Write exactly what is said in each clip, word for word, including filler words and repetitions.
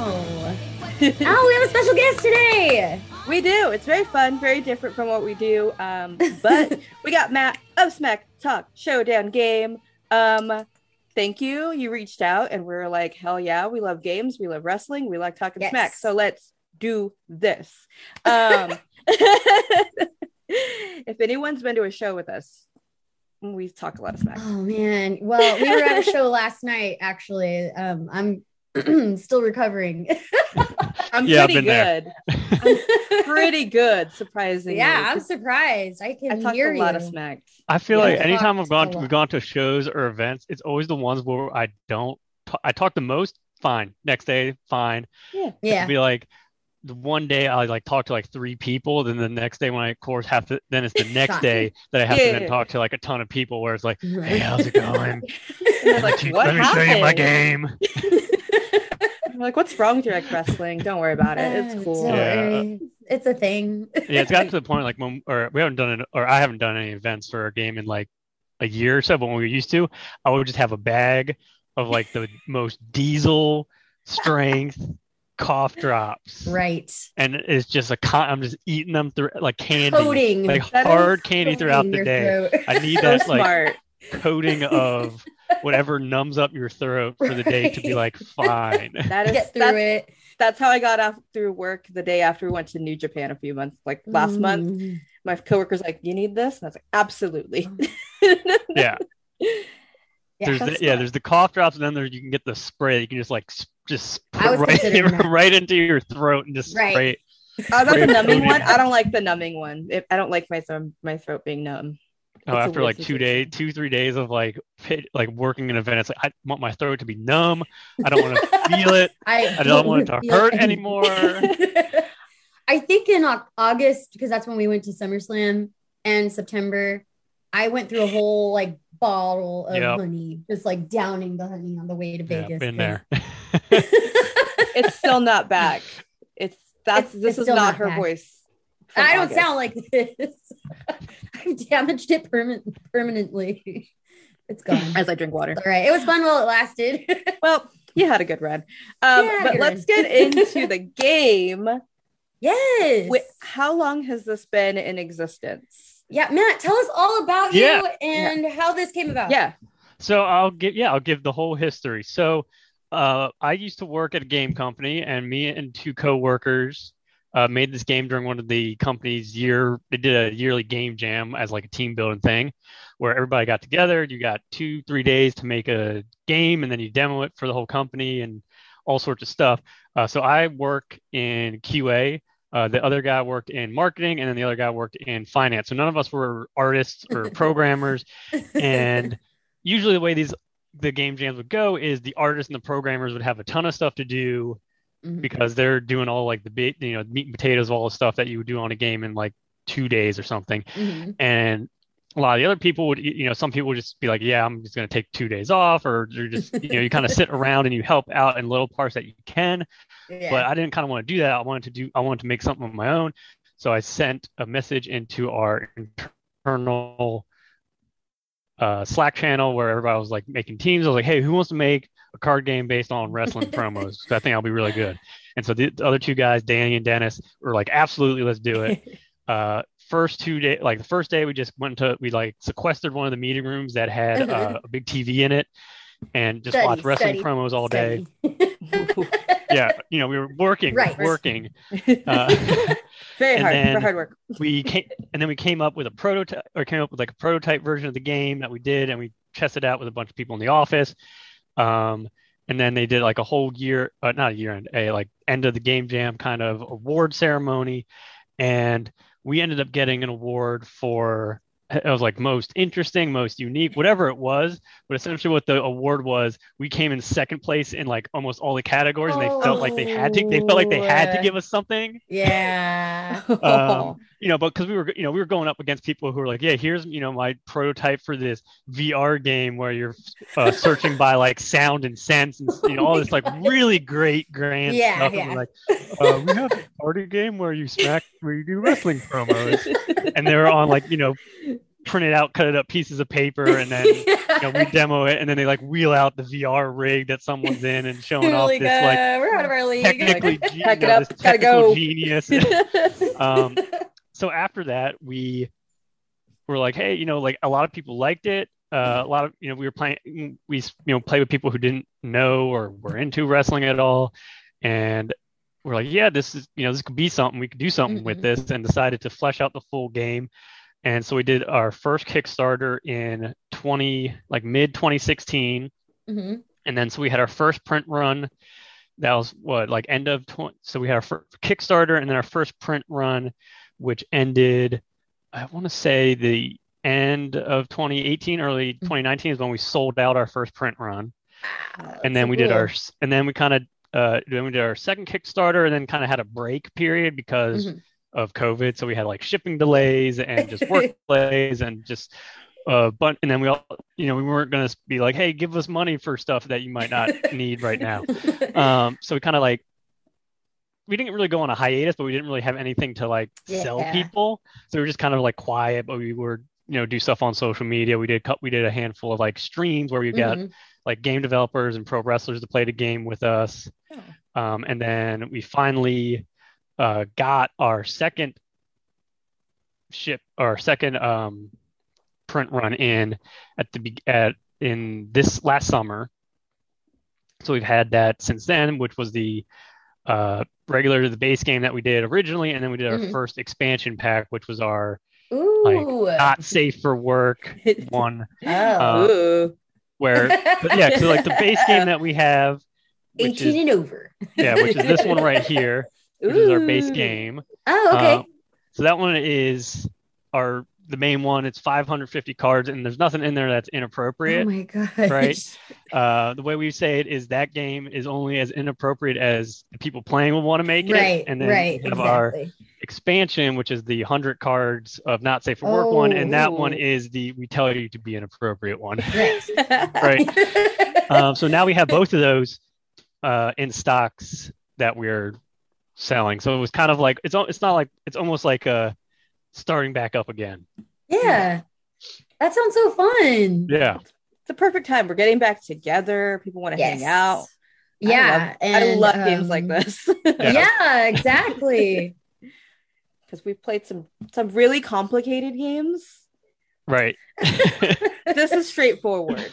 Oh, we have a special guest today. We do. It's very fun, very different from what we do. Um, but we got Matt of Smack Talk Showdown Game. Um, thank you. You reached out and we are like, hell yeah, we love games. We love wrestling. We like talking Yes. smack. So let's do this. Um, if anyone's been to a show with us, we talk a lot of smack. Oh man. Well, we were at a show last night, actually. Um, I'm still recovering. I'm yeah, pretty good. I'm pretty good, surprisingly. Yeah, I'm surprised. I can I talked hear a lot you. of smack. I feel Yeah, like I anytime talked I've gone a to, lot. we've gone to shows or events, it's always the ones where I don't t- I talk the most, fine. Next day, fine. Yeah. Yeah. It'd be like the one day I like talk to like three people, then the next day when I of course have to then it's the next Shocking. day that I have Yeah. to then talk to like a ton of people where it's like, hey, Right. how's it going? And they're like, Let what me show you my happened? game. I'm like, what's wrong with your like wrestling? Don't worry about it. It's Uh, cool. don't Yeah. worry. It's a thing. Yeah, it's gotten to the point like when or we haven't done it or I haven't done any events for a game in like a year or so, but when we used to, I would just have a bag of like the most diesel strength cough drops. Right. And it's just a con- I'm just eating them through like candy. Coating. Like That hard is candy Coating throughout the your day. throat. I need So that like smart. coating of whatever numbs up your throat for the day to be like fine. That is Get through that's, it. that's how I got off through work the day after we went to New Japan a few months, like last month. Mm. My coworker's like, "You need this?" And I was like, "Absolutely." Yeah. Yeah, There's the, that's yeah, smart. there's the cough drops, and then there you can get the spray. You can just like s- just I was put right, considering that. right into your throat and just Right. spray. it. I got the Spray numbing coating. one. I don't like the numbing one. If I don't like my throat, my throat being numb. Oh, It's a after weird like two days, two three days of like pit, like working an event, it's like I want my throat to be numb. I don't want to feel it. I, I don't want it to feel hurt anything. anymore. I think in Au- August, because that's when we went to SummerSlam, and September, I went through a whole like bottle of Yep. honey, just like downing the honey on the way to Yeah, Vegas. been 'cause- there. It's still not back. It's that's It's- this it's is still not not her back. voice. from I don't August. sound like this. I've damaged it perma- permanently. It's gone. as I drink water. All right. It was fun while it lasted. Well, you had a good run. Um, Yeah, I had a but good let's run. get into the game. Yes. Wait, how long has this been in existence? Yeah, Matt, tell us all about Yeah. you and how this came about. Yeah. So I'll give yeah, I'll give the whole history. So uh, I used to work at a game company, and me and two coworkers uh, made this game during one of the company's year. They did a yearly game jam as like a team building thing, where everybody got together. You got two, three days to make a game, and then you demo it for the whole company and all sorts of stuff. Uh, so I work in Q A. Uh, the other guy worked in marketing, and then the other guy worked in finance. So none of us were artists or programmers, and usually the way these the game jams would go is the artists and the programmers would have a ton of stuff to do Mhm. because they're doing all like the big, you know, meat and potatoes, all the stuff that you would do on a game in like two days or something. Mhm. And a lot of the other people would, you know, some people would just be like, yeah, I'm just going to take two days off, or you're just, you know, you kind of sit around and you help out in little parts that you can. Yeah. But I didn't kind of want to do that. I wanted to do, I wanted to make something of my own. So I sent a message into our internal uh, Slack channel where everybody was like making teams. I was like, hey, who wants to make a card game based on wrestling promos? Because I think I'll be really good. And so the, the other two guys, Danny and Dennis, were like, absolutely, let's do it. Uh, first two days, like the first day, we just went to, we like sequestered one of the meeting rooms that had uh, a big T V in it and just Study, watched wrestling study, promos all day. Study. Yeah, you know, we were working, Right. working. Uh, Very And hard. then- Very hard work. we came and then we came up with a prototype or came up with like a prototype version of the game that we did, and we tested out with a bunch of people in the office. Um, and then they did like a whole year, uh, not a year end, a like end of the game jam kind of award ceremony, and we ended up getting an award for it was like most interesting, most unique, whatever it was. But essentially, what the award was, we came in second place in like almost all the categories, and they felt like they had to. They felt like they had to Oh. give us something. Yeah. Um, you know, but because we were, you know, we were going up against people who were like, yeah, here's, you know, my prototype for this V R game where you're uh, searching by like sound and sense and, you know, all this like really great grand Yeah, stuff. yeah. And we're like, uh, we have a party game where you smack, where you do wrestling promos. And they were on like, you know, printed out, cut it up pieces of paper, and then yeah. you know, we demo it, and then they like wheel out the V R rig that someone's in and showing off like, this uh, like we're out of our league. technically Like, ge- pack you it know, up, this gotta technical go. genius. um, so after that, we were like, hey, you know, like a lot of people liked it. Uh, a lot of you know, we were playing, we you know, play with people who didn't know or were into wrestling at all, and we're like, yeah, this is you know, this could be something. We could do something mm-hmm. with this, and decided to flesh out the full game. And so we did our first Kickstarter in twenty, like mid twenty sixteen. Mm-hmm. And then so we had our first print run. That was what, like end of twenty. So we had our first Kickstarter and then our first print run, which ended, I want to say the end of twenty eighteen, early twenty nineteen is when we sold out our first print run. Wow, and then so we cool. did our, and then we kind of, uh, then we did our second Kickstarter and then kind of had a break period because mm-hmm. of COVID. So we had like shipping delays and just work delays and just uh but and then we all you know we weren't going to be like, hey, give us money for stuff that you might not need right now. Um so we kind of like we didn't really go on a hiatus, but we didn't really have anything to like yeah. sell people. So we were just kind of like quiet, but we were you know do stuff on social media. We did cut we did a handful of like streams where we got mm-hmm. like game developers and pro wrestlers to play the game with us. Oh. Um and then we finally Uh, got our second ship, our second um, print run in at the at in this last summer. So we've had that since then, which was the uh, regular to the base game that we did originally, and then we did our mm-hmm. first expansion pack, which was our Ooh. like not safe for work one. Oh, uh, where but yeah, so like the base game that we have, which eighteen is, and over. Yeah, which is this one right here. Which Ooh. is our base game. Oh, okay. Uh, so that one is our the main one. It's five hundred fifty cards, and there's nothing in there that's inappropriate. Oh my god! Right? Uh, the way we say it is that game is only as inappropriate as the people playing will want to make it. Right. And then right. we have exactly. our expansion, which is the hundred cards of not safe for work oh. one, and that one is the we tell you to be an appropriate one. Right. right. Um, so now we have both of those uh, in stocks that we're selling. So it was kind of like it's it's not like it's almost like uh starting back up again. Yeah, that sounds so fun. Yeah, it's a perfect time. We're getting back together. People want to yes. hang out. Yeah, I love, and, I love um, games like this. yeah. yeah, exactly. Because we've played some some really complicated games. Right. This is straightforward.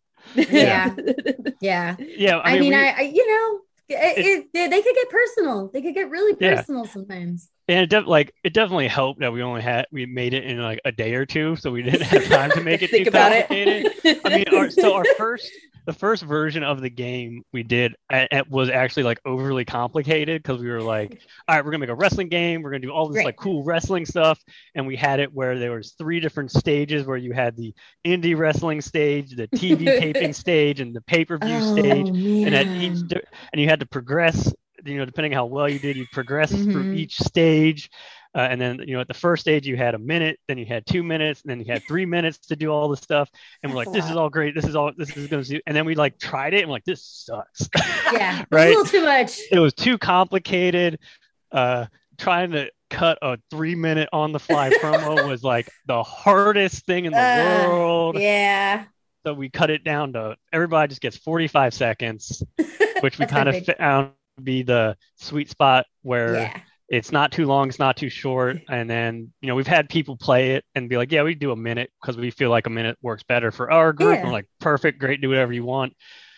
Yeah, yeah, yeah. I mean, I, mean we, I, I you know. It, it, they could get personal. They could get really personal yeah. sometimes. And it def- like it definitely helped that we only had we made it in like a day or two, so we didn't have time to make it think too about complicated. It. I mean, our, so our first the first version of the game we did it was actually like overly complicated because we were like, all right, we're gonna make a wrestling game. We're gonna do all this right. like cool wrestling stuff, and we had it where there was three different stages where you had the indie wrestling stage, the T V taping stage, and the pay per view oh, stage, man. and at each and you had to progress. You know, depending how well you did, you progress mm-hmm. through each stage. Uh, and then, you know, at the first stage, you had a minute, then you had two minutes, and then you had three minutes to do all the stuff. And we're like, this is all great. This is all, this is going to do. And then we like tried it and we're like, this sucks. Yeah. Right. A little too much. It was too complicated. Uh, trying to cut a three minute on the fly promo was like the hardest thing in the uh, world. Yeah. So we cut it down to everybody just gets forty-five seconds, which we kind of found be the sweet spot where yeah. it's not too long, it's not too short. And then, you know, we've had people play it and be like, yeah, we do a minute because we feel like a minute works better for our group. Yeah. We're like, perfect, great, do whatever you want.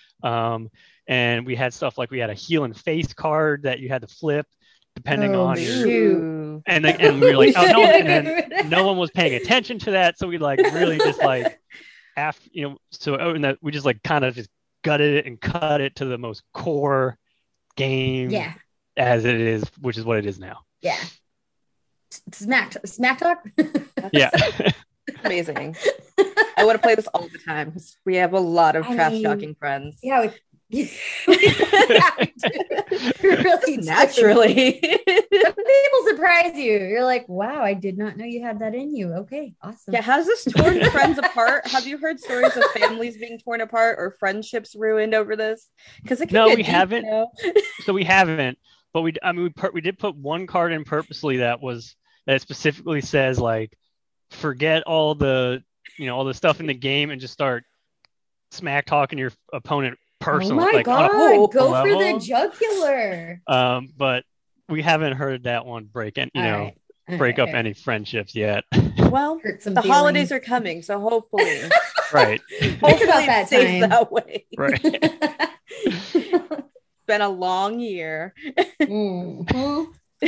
Um, and we had stuff like we had a heel and face card that you had to flip depending oh, on shoot. your and then, and we were like, oh no, and then no one was paying attention to that. So we like really just like after, you know, so oh, and that we just like kind of just gutted it and cut it to the most core game yeah. as it is, which is what it is now. Yeah. Smack smack talk. Yeah. Amazing. I want to play this all the time because we have a lot of I trash mean, talking friends. Yeah. We, really naturally. People surprise you. You're like, wow, I did not know you had that in you. Okay, awesome. Yeah, has this torn friends apart? Have you heard stories of families being torn apart or friendships ruined over this? Because it can no, get we deep, haven't. You know? So we haven't. But we, I mean, we per- we did put one card in purposely that was that specifically says like forget all the, you know, all the stuff in the game and just start smack talking your opponent personally. Oh my like god, on a go level. for the jugular. Um, but we haven't heard that one break and you All know right. All break right, up all any friendships yet. Well, Hurt some the feelings. holidays are coming, so hopefully, Right. hopefully about it that stays time. that way. Right. It's been a long year. Mhm.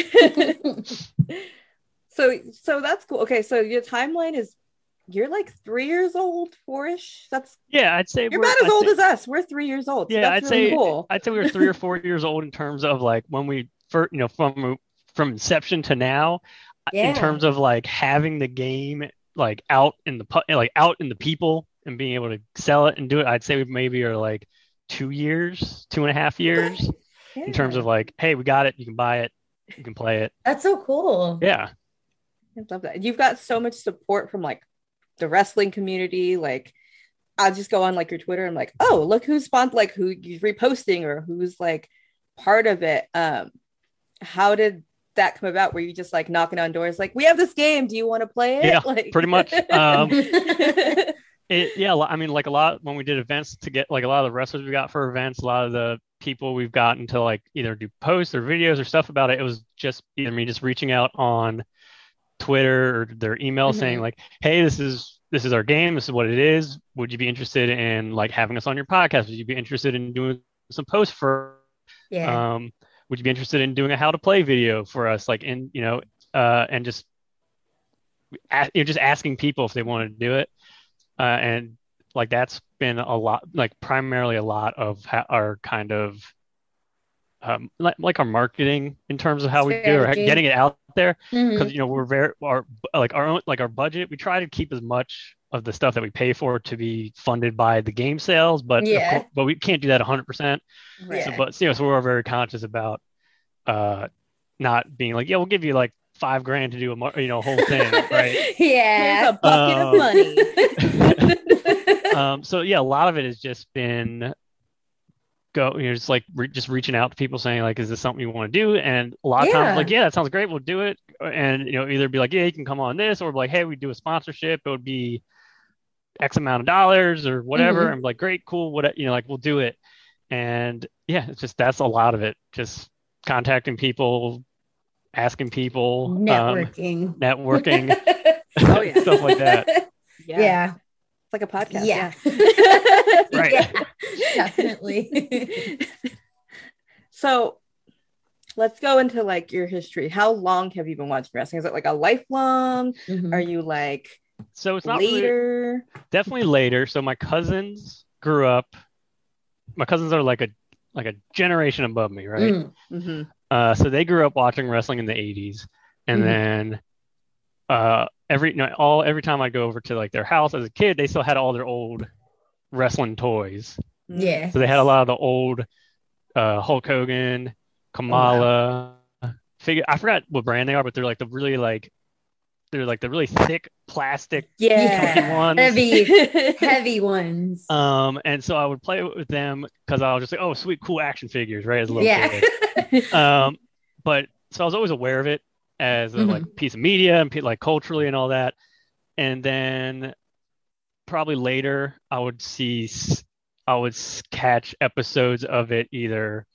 so so that's cool. Okay, so your timeline is you're like three years old, four-ish. That's Yeah, I'd say you're we're about as I'd old say, as us. We're three years old. So yeah, that's I'd really say cool. I'd say we were three or four years old in terms of like when we first, you know, from from inception to now, Yeah. in terms of like having the game like out in the pu- like out in the people and being able to sell it and do it. I'd say we maybe are like two years, two and a half years Yeah. in terms of like, hey, we got it, you can buy it, you can play it. That's so cool. Yeah. I love that. You've got so much support from like the wrestling community. Like I'll just go on like your Twitter and like, oh, look who's spawned, like who you're reposting or who's like part of it. Um, how did that come about? Were you just like knocking on doors like, we have this game, do you want to play it? Yeah, like pretty much. Um, it, yeah, I mean, like a lot when we did events to get like a lot of the wrestlers we got for events, a lot of the people we've gotten to like either do posts or videos or stuff about it. It was just either me just reaching out on Twitter or their email Mhm. saying like, hey, this is this is our game, this is what it is. Would you be interested in like having us on your podcast? Would you be interested in doing some posts for Yeah. um would you be interested in doing a how to play video for us? Like in, you know, uh and just a- you're just asking people if they want to do it. Uh, and like that's been a lot, like primarily a lot of ha- our kind of um, like, like our marketing in terms of how we do or Strategy. getting it out there. Mhm. Because you know we're very our like our own like our budget. We try to keep as much of the stuff that we pay for to be funded by the game sales, but of Yeah. cour- but we can't do that one hundred percent. Right. So, Yeah. but you know, so we're very conscious about uh not being like, yeah, we'll give you like five grand to do a mar- you know whole thing, right? Here's Yeah. a bucket Um, of money. um, so yeah, a lot of it has just been go, you know, just like re- just reaching out to people saying like, is this something you want to do? And a lot of Yeah. times like, yeah, that sounds great, we'll do it. And you know, either be like, yeah, you can come on this, or be like, hey, we do a sponsorship, it would be X amount of dollars or whatever. Mhm. I'm like, great, cool, what, you know, like we'll do it. And yeah, it's just that's a lot of it, just contacting people, asking people, um, Networking. networking, Oh, yeah. stuff like that. Yeah. Yeah. It's like a podcast. Yeah. Yeah. Right. Yeah, definitely. So let's go into like your history. How long have you been watching wrestling? Is it like a lifelong? Mhm. Are you like So it's not really, later? definitely later. So my cousins grew up. My cousins are like a like a generation above me, right? Mm. Mm-hmm. Uh, so they grew up watching wrestling in the eighties, and Mhm. then uh, every you know, all every time I go over to like their house as a kid, they still had all their old wrestling toys. Yeah. So they had a lot of the old uh, Hulk Hogan, Kamala figure. I forgot what brand they are, but they're like the really like they're like the really thick plastic Yeah. ones. Heavy, heavy ones. Um, and so I would play with them because I was just like, oh, sweet, cool action figures, right? As a little Yeah. kid. Um, but so I was always aware of it as a Mhm. like piece of media and pe- like culturally and all that. And then probably later I would see, s- I would s- catch episodes of it either.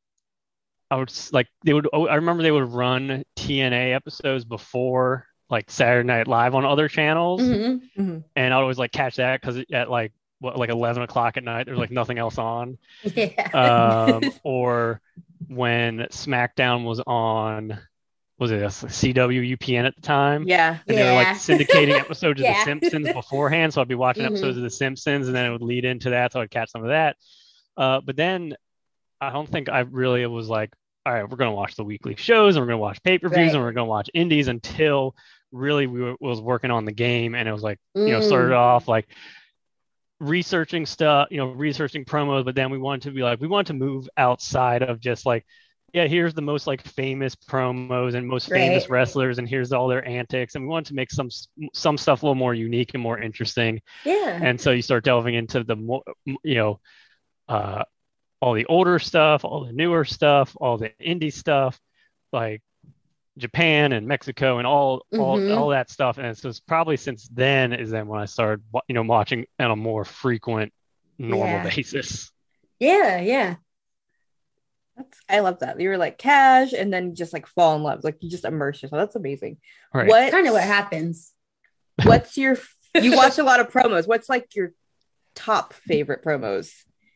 I would s- like they would. oh, I remember they would run T N A episodes before like Saturday Night Live on other channels, Mhm. Mhm. and I'd always like catch that because at like what like eleven o'clock at night there's like nothing else on. Yeah. Um, or when SmackDown was on, was it a C W U P N at the time? Yeah. And they were like Yeah. syndicating episodes of Yeah. The Simpsons beforehand. So I'd be watching Mhm. episodes of The Simpsons and then it would lead into that. So I'd catch some of that. Uh, but then I don't think I really was like, all right, we're going to watch the weekly shows and we're going to watch pay-per-views Right. and we're going to watch indies until really we were, was working on the game. And it was like, you know, Mm. started off like researching stuff, you know, researching promos, but then we wanted to be like, we wanted to move outside of just like, yeah, here's the most like famous promos and most famous Right. wrestlers, and here's all their antics, and we wanted to make some some stuff a little more unique and more interesting. Yeah. And so you start delving into the more, you know, uh, all the older stuff, all the newer stuff, all the indie stuff, like Japan and Mexico and all all Mhm. all that stuff. And so it's probably since then is then when I started wa- you know watching on a more frequent normal Yeah. basis. Yeah, yeah. That's, I love that. You were like cash and then just like fall in love. Like you just immerse yourself. That's amazing. Right. What Kind of what happens. what's your you watch a lot of promos. What's like your top favorite promos?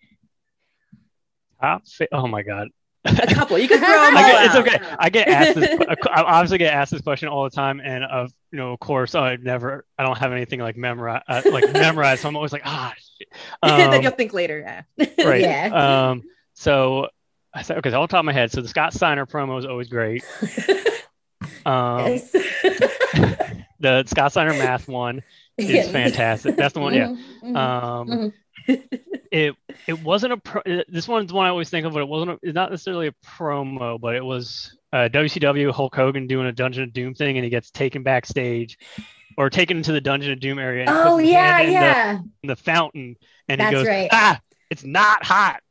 Top fa- oh my god. A couple. You can throw them all I get, it's out. okay. I get asked this. I obviously get asked this question all the time, and of you know, of course, I never. I don't have anything like memorized, uh, like memorized. So I'm always like, ah, shit. then Um, you'll think later. Yeah. right. Yeah. Um. So I said, okay, so off the top of my head. So the Scott Steiner promo is always great. Um, Yes. the Scott Steiner math one is Yes. fantastic. That's the one. Yeah. Mhm, mhm, Um. mhm. it it wasn't a pro- this one's the one I always think of, but it wasn't a, it's not necessarily a promo, but it was uh, W C W Hulk Hogan doing a Dungeon of Doom thing, and he gets taken backstage or taken into the Dungeon of Doom area. And he Oh puts his yeah, hand in the, yeah. in the fountain, and That's he goes, right. "Ah, it's not hot."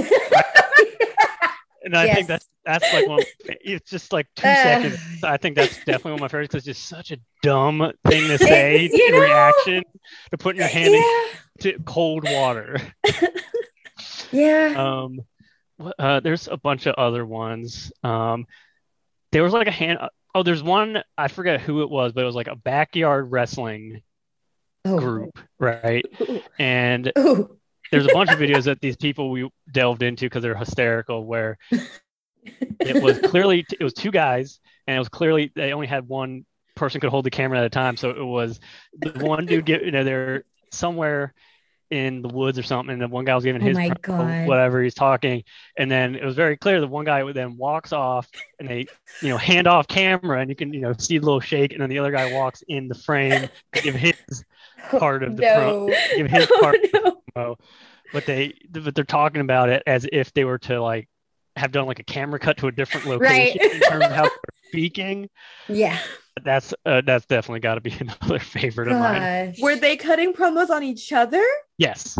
And I Yes. think that's that's like one. It's just like two Uh. seconds. I think that's definitely one of my favorites because it's just such a dumb thing to say It's, you in know- reaction to putting your hand Yeah. into cold water. Yeah. Um, wh- uh, there's a bunch of other ones. Um, there was like a hand. Oh, there's one. I forget who it was, but it was like a backyard wrestling Oh. group, right? Ooh. And Ooh. there's a bunch of videos that these people we delved into because they're hysterical. Where it was clearly it was two guys, and it was clearly they only had one person could hold the camera at a time. So it was the one dude get you know they're somewhere in the woods or something, and the one guy was giving Oh his my promo, God. whatever he's talking, and then it was very clear the one guy then walks off, and they you know hand off camera, and you can you know see a little shake, and then the other guy walks in the frame to give his part of the pro, No. give his Oh, part of no. the promo, but they but they're talking about it as if they were to like have done like a camera cut to a different location Right. in terms of how they're speaking. Yeah. That's uh, that's definitely got to be another favorite of mine. Gosh. Were they cutting promos on each other? Yes,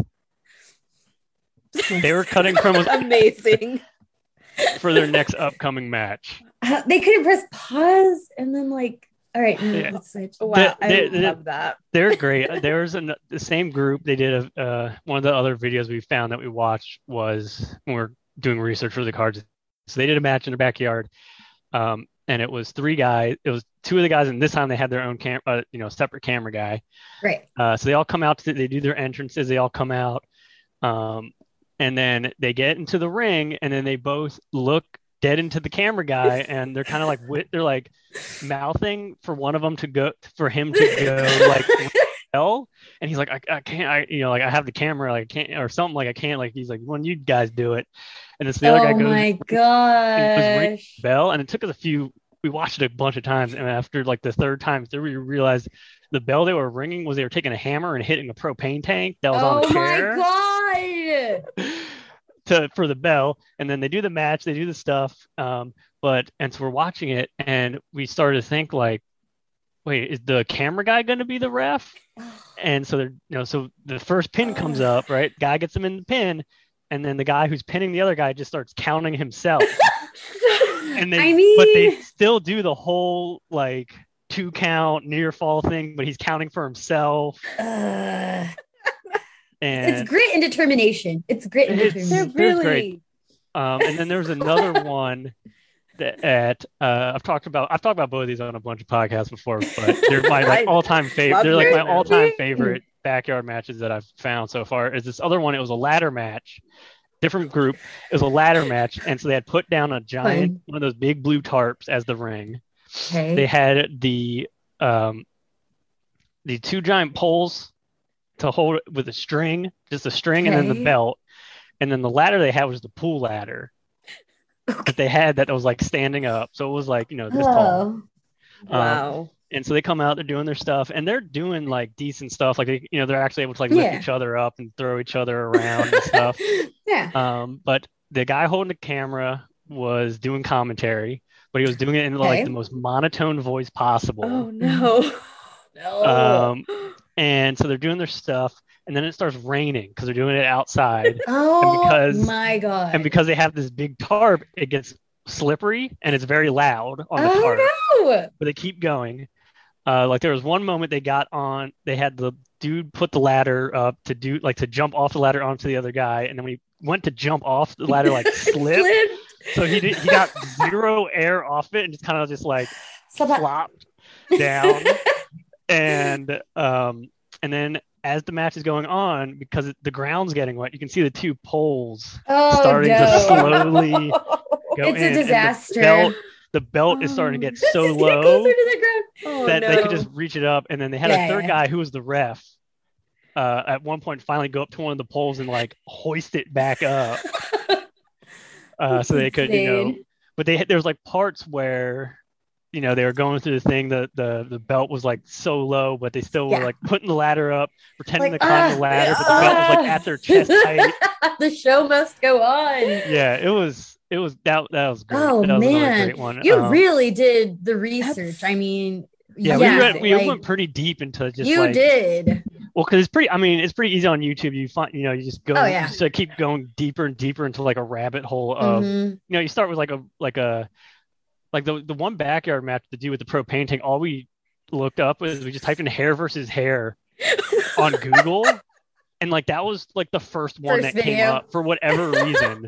they were cutting promos Amazing. for their next upcoming match. Uh, they couldn't press pause and then like, all right, no, Yeah. let's switch. Wow, They- I they- love that. They're great. There was an, the same group. They did a uh, one of the other videos we found that we watched was when we we're doing research for the cards. So they did a match in their backyard, um, and it was three guys. It was two of the guys, and this time they had their own cam, uh, you know, separate camera guy. Right. Uh, so they all come out. To, they do their entrances. They all come out, um, and then they get into the ring, and then they both look dead into the camera guy, and they're kind of like wi- they're like mouthing for one of them to go for him to go like hell, and he's like I, I can't I you know like I have the camera like I can't or something like I can't like he's like when you guys do it, and it's the other guy Oh goes my and goes ring gosh. the bell, and it took us a few. We watched it a bunch of times, and after like the third time through, we realized the bell they were ringing was they were taking a hammer and hitting a propane tank that was on Oh a chair my god. to for the bell, and then they do the match, they do the stuff, um, but and so we're watching it, and we started to think like, wait, is the camera guy going to be the ref? And so they're you know, so the first pin comes up, right? Guy gets him in the pin, and then the guy who's pinning the other guy just starts counting himself, and they I mean- but they still do the whole like two count near fall thing, but he's counting for himself, Uh, and it's grit and determination. It's grit and It's- They're determination. They're really great. Um, and then there was another one that at, uh, I've talked about. I've talked about both of these on a bunch of podcasts before, but they're my like, I all-time favorite. love They're like my hearing them. all-time favorite backyard matches that I've found so far. Is this other one? It was a ladder match, different group. It was a ladder match, and so they had put down a giant Fun. one of those big blue tarps as the ring. Okay. They had the um, the two giant poles to hold it with a string, just a string, and then the Okay. belt. And then the ladder they had was the pool ladder that they had that was like standing up. So it was like, you know, this tall. Oh. wow. And so they come out, they're doing their stuff, and they're doing like decent stuff. Like, they, you know, they're actually able to like lift Yeah. each other up and throw each other around and stuff. Yeah. Um, but the guy holding the camera was doing commentary, but he was doing it in like Okay. the most monotone voice possible. Oh no. No. Um, and so they're doing their stuff, and then it starts raining because they're doing it outside. oh because- my god. And because they have this big tarp, it gets slippery and it's very loud on the Oh tarp, no! but they keep going. Uh, like there was one moment they got on, they had the dude put the ladder up to do like to jump off the ladder onto the other guy, and then when he went to jump off the ladder, like slipped, Slipped. so he did, he got zero air off it and just kind of just like flopped down, and um, and then as the match is going on, because the ground's getting wet, you can see the two poles Oh, starting no. to slowly go It's in, a disaster. and the belt, the belt is starting to get so It's getting low closer to the ground. Oh, that no. they could just reach it up, and then they had Yeah, a third yeah. guy who was the ref. Uh, at one point, finally go up to one of the poles and like hoist it back up, uh, so they could, you know. Insane. But they there was like parts where, you know, they were going through the thing. The the the belt was like so low, but they still Yeah. were like putting the ladder up, pretending Like, to climb ah, the ladder, but the belt was like at their chest height. The show must go on. Yeah, it was it was that that was great. Oh that was another man, great one. you Um, really did the research. That's- I mean, Yeah, yeah, we went we like, went pretty deep into just you like did. well, because it's pretty. I mean, it's pretty easy on YouTube. You find you know you just go Oh, yeah. you just like, keep going deeper and deeper into like a rabbit hole of Mhm. you know you start with like a like a like the the one backyard match to do with the pro painting. All we looked up was we just typed in hair versus hair on Google, and like that was like the first one First that came video. up for whatever reason.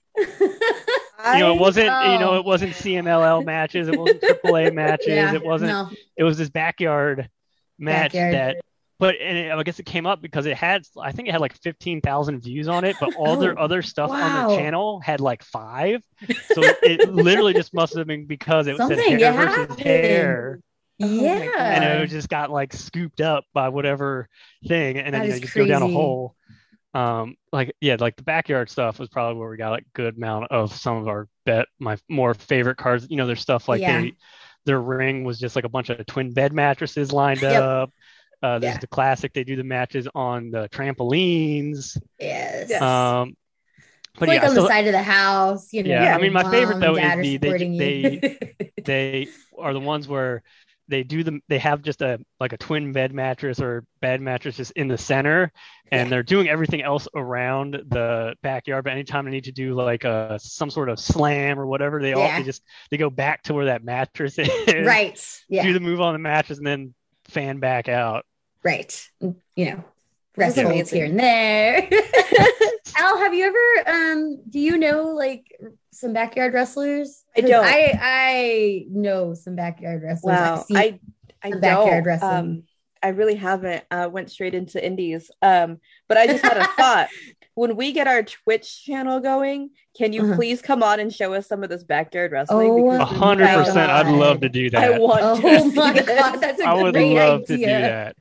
I, You know, it wasn't you know Oh. it wasn't C M L L matches, it wasn't triple A matches, Yeah, it wasn't. no. It was this backyard match Backyard. that. But and it, I guess it came up because it had, I think it had like fifteen thousand views on it, but all their Oh, other stuff on wow. their channel had like five. So it, it literally just must have been because it said Something, hair it versus happened. hair, Oh my Yeah. God. and it just got like scooped up by whatever thing, and then That you know is you just go down a crazy. hole. Um, like yeah, like the backyard stuff was probably where we got like good amount of some of our bet my more favorite cards. You know, there's stuff like Yeah. they their ring was just like a bunch of twin bed mattresses lined Yep. up. Uh, there's Yeah. the classic. They do the matches on the trampolines. Yes. Yes. Um, but It's like yeah, on so the side of the house, you know. Yeah, I mean, my favorite, mom, though, is dad are the- they- supporting you. they are the ones where they do them. They have just a like a twin bed mattress or bed mattress just in the center, and Yeah. they're doing everything else around the backyard. But anytime they need to do like a some sort of slam or whatever, they all Yeah. they just they go back to where that mattress is, Right. do Yeah. the move on the mattress, and then fan back out. Right. You know, That's wrestles amazing. here and there. Al, have you ever um do you know like some backyard wrestlers? I 'Cause don't. I I know some backyard wrestlers. Wow, I've seen- I I some don't. backyard wrestling. Um, I really haven't. Uh, went straight into indies. Um, but I just had a thought. When we get our Twitch channel going, can you Uh-huh. please come on and show us some of this backyard wrestling? Oh, A Because Oh hundred my percent, I'd God. love to do that. I want Oh to see my this. god, that's a I would great love idea. to do that.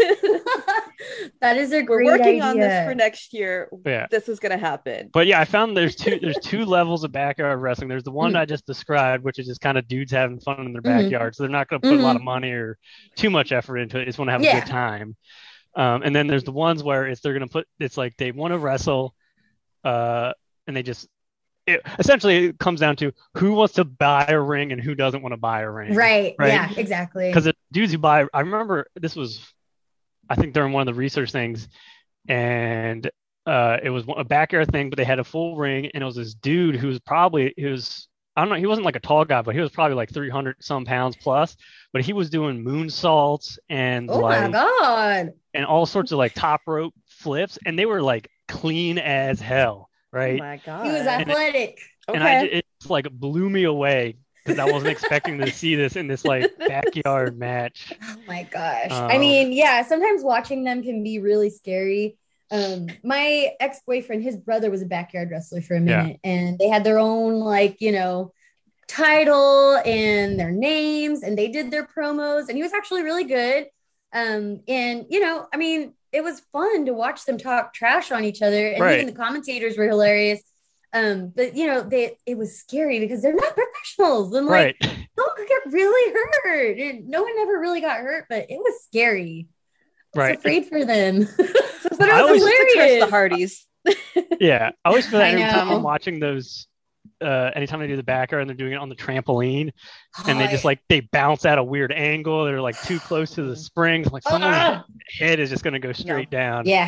That is a We're great working idea. on this for next year. Yeah. This is gonna happen. But yeah, I found there's two there's two levels of backyard wrestling. There's the one Mhm. I just described, which is just kind of dudes having fun in their Mhm. backyard. So they're not going to put a lot of money or too much effort into it. They just want to have a Yeah. good time. Um, and then there's the ones where it's they're going to put it's like they want to wrestle, uh, and they just it, essentially it comes down to who wants to buy a ring and who doesn't want to buy a ring. Right. Right. Yeah, exactly. Because the dudes who buy, I remember this was, I think during one of the research things, and uh, it was a backyard thing, but they had a full ring, and it was this dude who was probably, he was, I don't know, he wasn't like a tall guy, but he was probably like three hundred some pounds plus, but he was doing moonsaults and Oh my like, god. and all sorts of like top rope flips, and they were like clean as hell, Oh right? my god. He was athletic. And I, Okay. it just like blew me away because I wasn't expecting to see this in this like backyard match. Oh my gosh. I Um, mean, yeah, sometimes watching them can be really scary. Um, my ex-boyfriend, his brother was a backyard wrestler for a Yeah. minute, and they had their own, like, you know, title and their names, and they did their promos, and he was actually really good. Um, and you know, I mean, it was fun to watch them talk trash on each other, and Right. even the commentators were hilarious. Um, but you know, they it was scary because they're not professionals, and like Right. someone could get really hurt. And no one ever really got hurt, but it was scary. I was Right. afraid for them. So but it I was always- Just to curse hilarious. the Hardys. Yeah. I always feel that I every time know. I'm watching those, uh, anytime they do the backer and they're doing it on the trampoline and they Oh, just like, they bounce at a weird angle. They're like too close to the springs. Like Oh, someone's ah. head is just going to go straight down. yeah,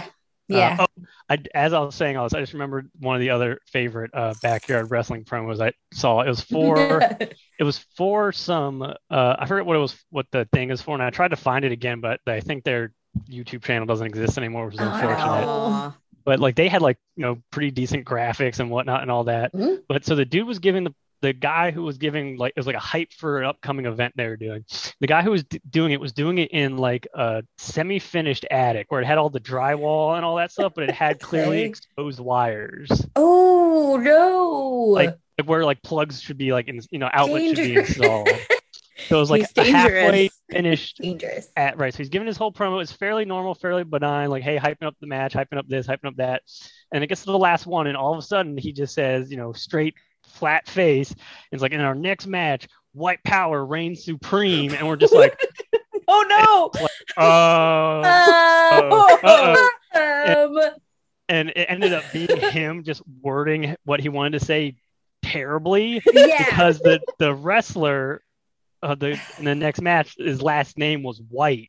Yeah. Uh, oh, I, as I was saying, I was I just remembered one of the other favorite uh, backyard wrestling promos I saw. It was for it was for some uh, I forget what it was what the thing is for, and I tried to find it again, but I think their YouTube channel doesn't exist anymore, which is unfortunate. Oh. But like they had like you know pretty decent graphics and whatnot and all that. Mhm. But so the dude was giving the the guy who was giving like it was like a hype for an upcoming event they were doing. The guy who was d- doing it was doing it in like a semi-finished attic where it had all the drywall and all that stuff, but it had clearly Okay. exposed wires, Oh no. like where like plugs should be like in you know outlets should be Dangerous. installed. So it was like He's a halfway dangerous. finished Dangerous. at right. So he's giving his whole promo. It's fairly normal, fairly benign, like, hey, hyping up the match, hyping up this, hyping up that. And it gets to the last one, and all of a sudden he just says, you know, straight, flat face. And it's like, in our next match, white power reigns supreme. And we're just like, Oh no! oh. Oh. Uh-oh. Um, And it ended up being him just wording what he wanted to say terribly yeah. because the, the wrestler uh, the, in the next match, his last name was White.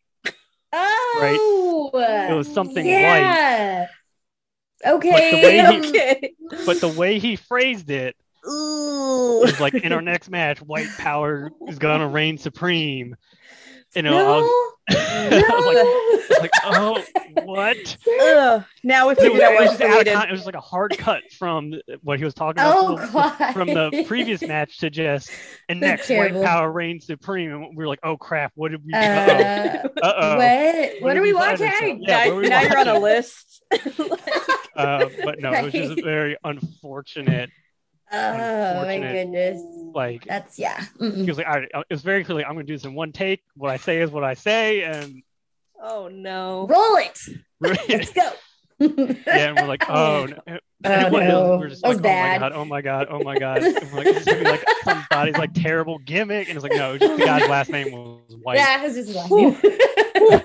Oh. It was something yeah. But the Okay. way he- Okay. But the way he phrased it Ooh. was like, in our next match, white power is gonna reign supreme. You know, I was, No. I was like, I was like, oh, what? Ugh. Now we It was, figured out it was what's just out of deleted. con- it was like a hard cut from what he was talking about Oh, from, God. from the previous match to just and That's next terrible. white power reigns supreme, and we were like, oh crap, what did we do? Uh, Uh oh. what? What did are we we find watching? ourselves? now Yeah, what were we now you're on a watching? list. Uh, but no, it was just Right. a very unfortunate. Oh my Unfortunate. goodness. Like That's yeah. he Mm-mm. was like, all right, it was very clearly, I'm gonna do this in one take. What I say is what I say, and Oh no. Roll it. yeah, Let's go. and we're like, oh, no. Oh, And it was- no. we're just That was like, bad. oh my god, oh my god, oh my god. And we're like, this is gonna be like somebody's like terrible gimmick, and it's like, no, just the guy's last name was White. Yeah, it's just his last name.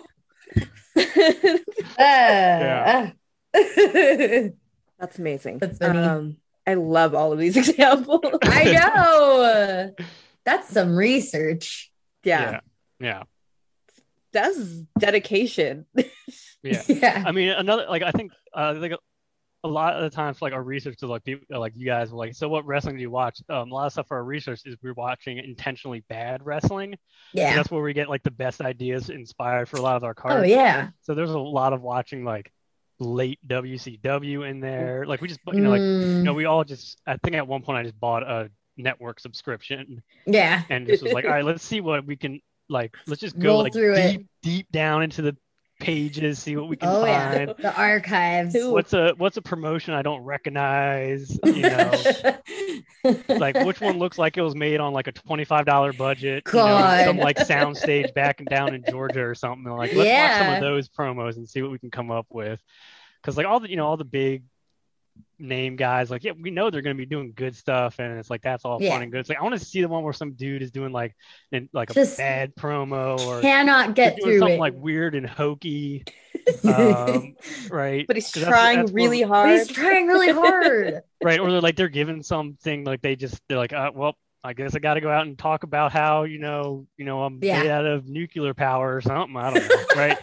Uh, uh. That's amazing. That's funny. Um, I love all of these examples. I know. That's some research. yeah, yeah, yeah, that's dedication. yeah. Yeah. I mean, another like I think uh, I think a lot of the times, like our research is like people like you guys were like, so what wrestling do you watch? Um, a lot of stuff for our research is we're watching intentionally bad wrestling. Yeah. That's where we get like the best ideas inspired for a lot of our cards. Oh yeah. So there's a lot of watching like late W C W in there. Like we just you know like you know we all just I think at one point I just bought a network subscription Yeah. and just was like, all right, let's see what we can like. Let's just go Roll like through it. deep deep down into the pages, see what we can Oh yeah. find. The archives. Ooh. What's a what's a promotion I don't recognize? You know, like which one looks like it was made on like a twenty-five dollars budget, you know, God. some like soundstage back and down in Georgia or something. Like let's watch some Yeah. of those promos and see what we can come up with. Because like all the you know all the big name guys, like yeah, we know they're going to be doing good stuff, and it's like that's all Yeah. fun and good. It's like I want to see the one where some dude is doing like in like a Just bad promo or Cannot they're get doing through something it. like weird and hokey, um, right? But he's 'Cause that's- trying that's where- really But hard. he's trying really hard. right? Or they're like they're given something like they just they're like, uh, well, I guess I got to go out and talk about how you know you know I'm Yeah. made out of nuclear power or something. I don't know, right?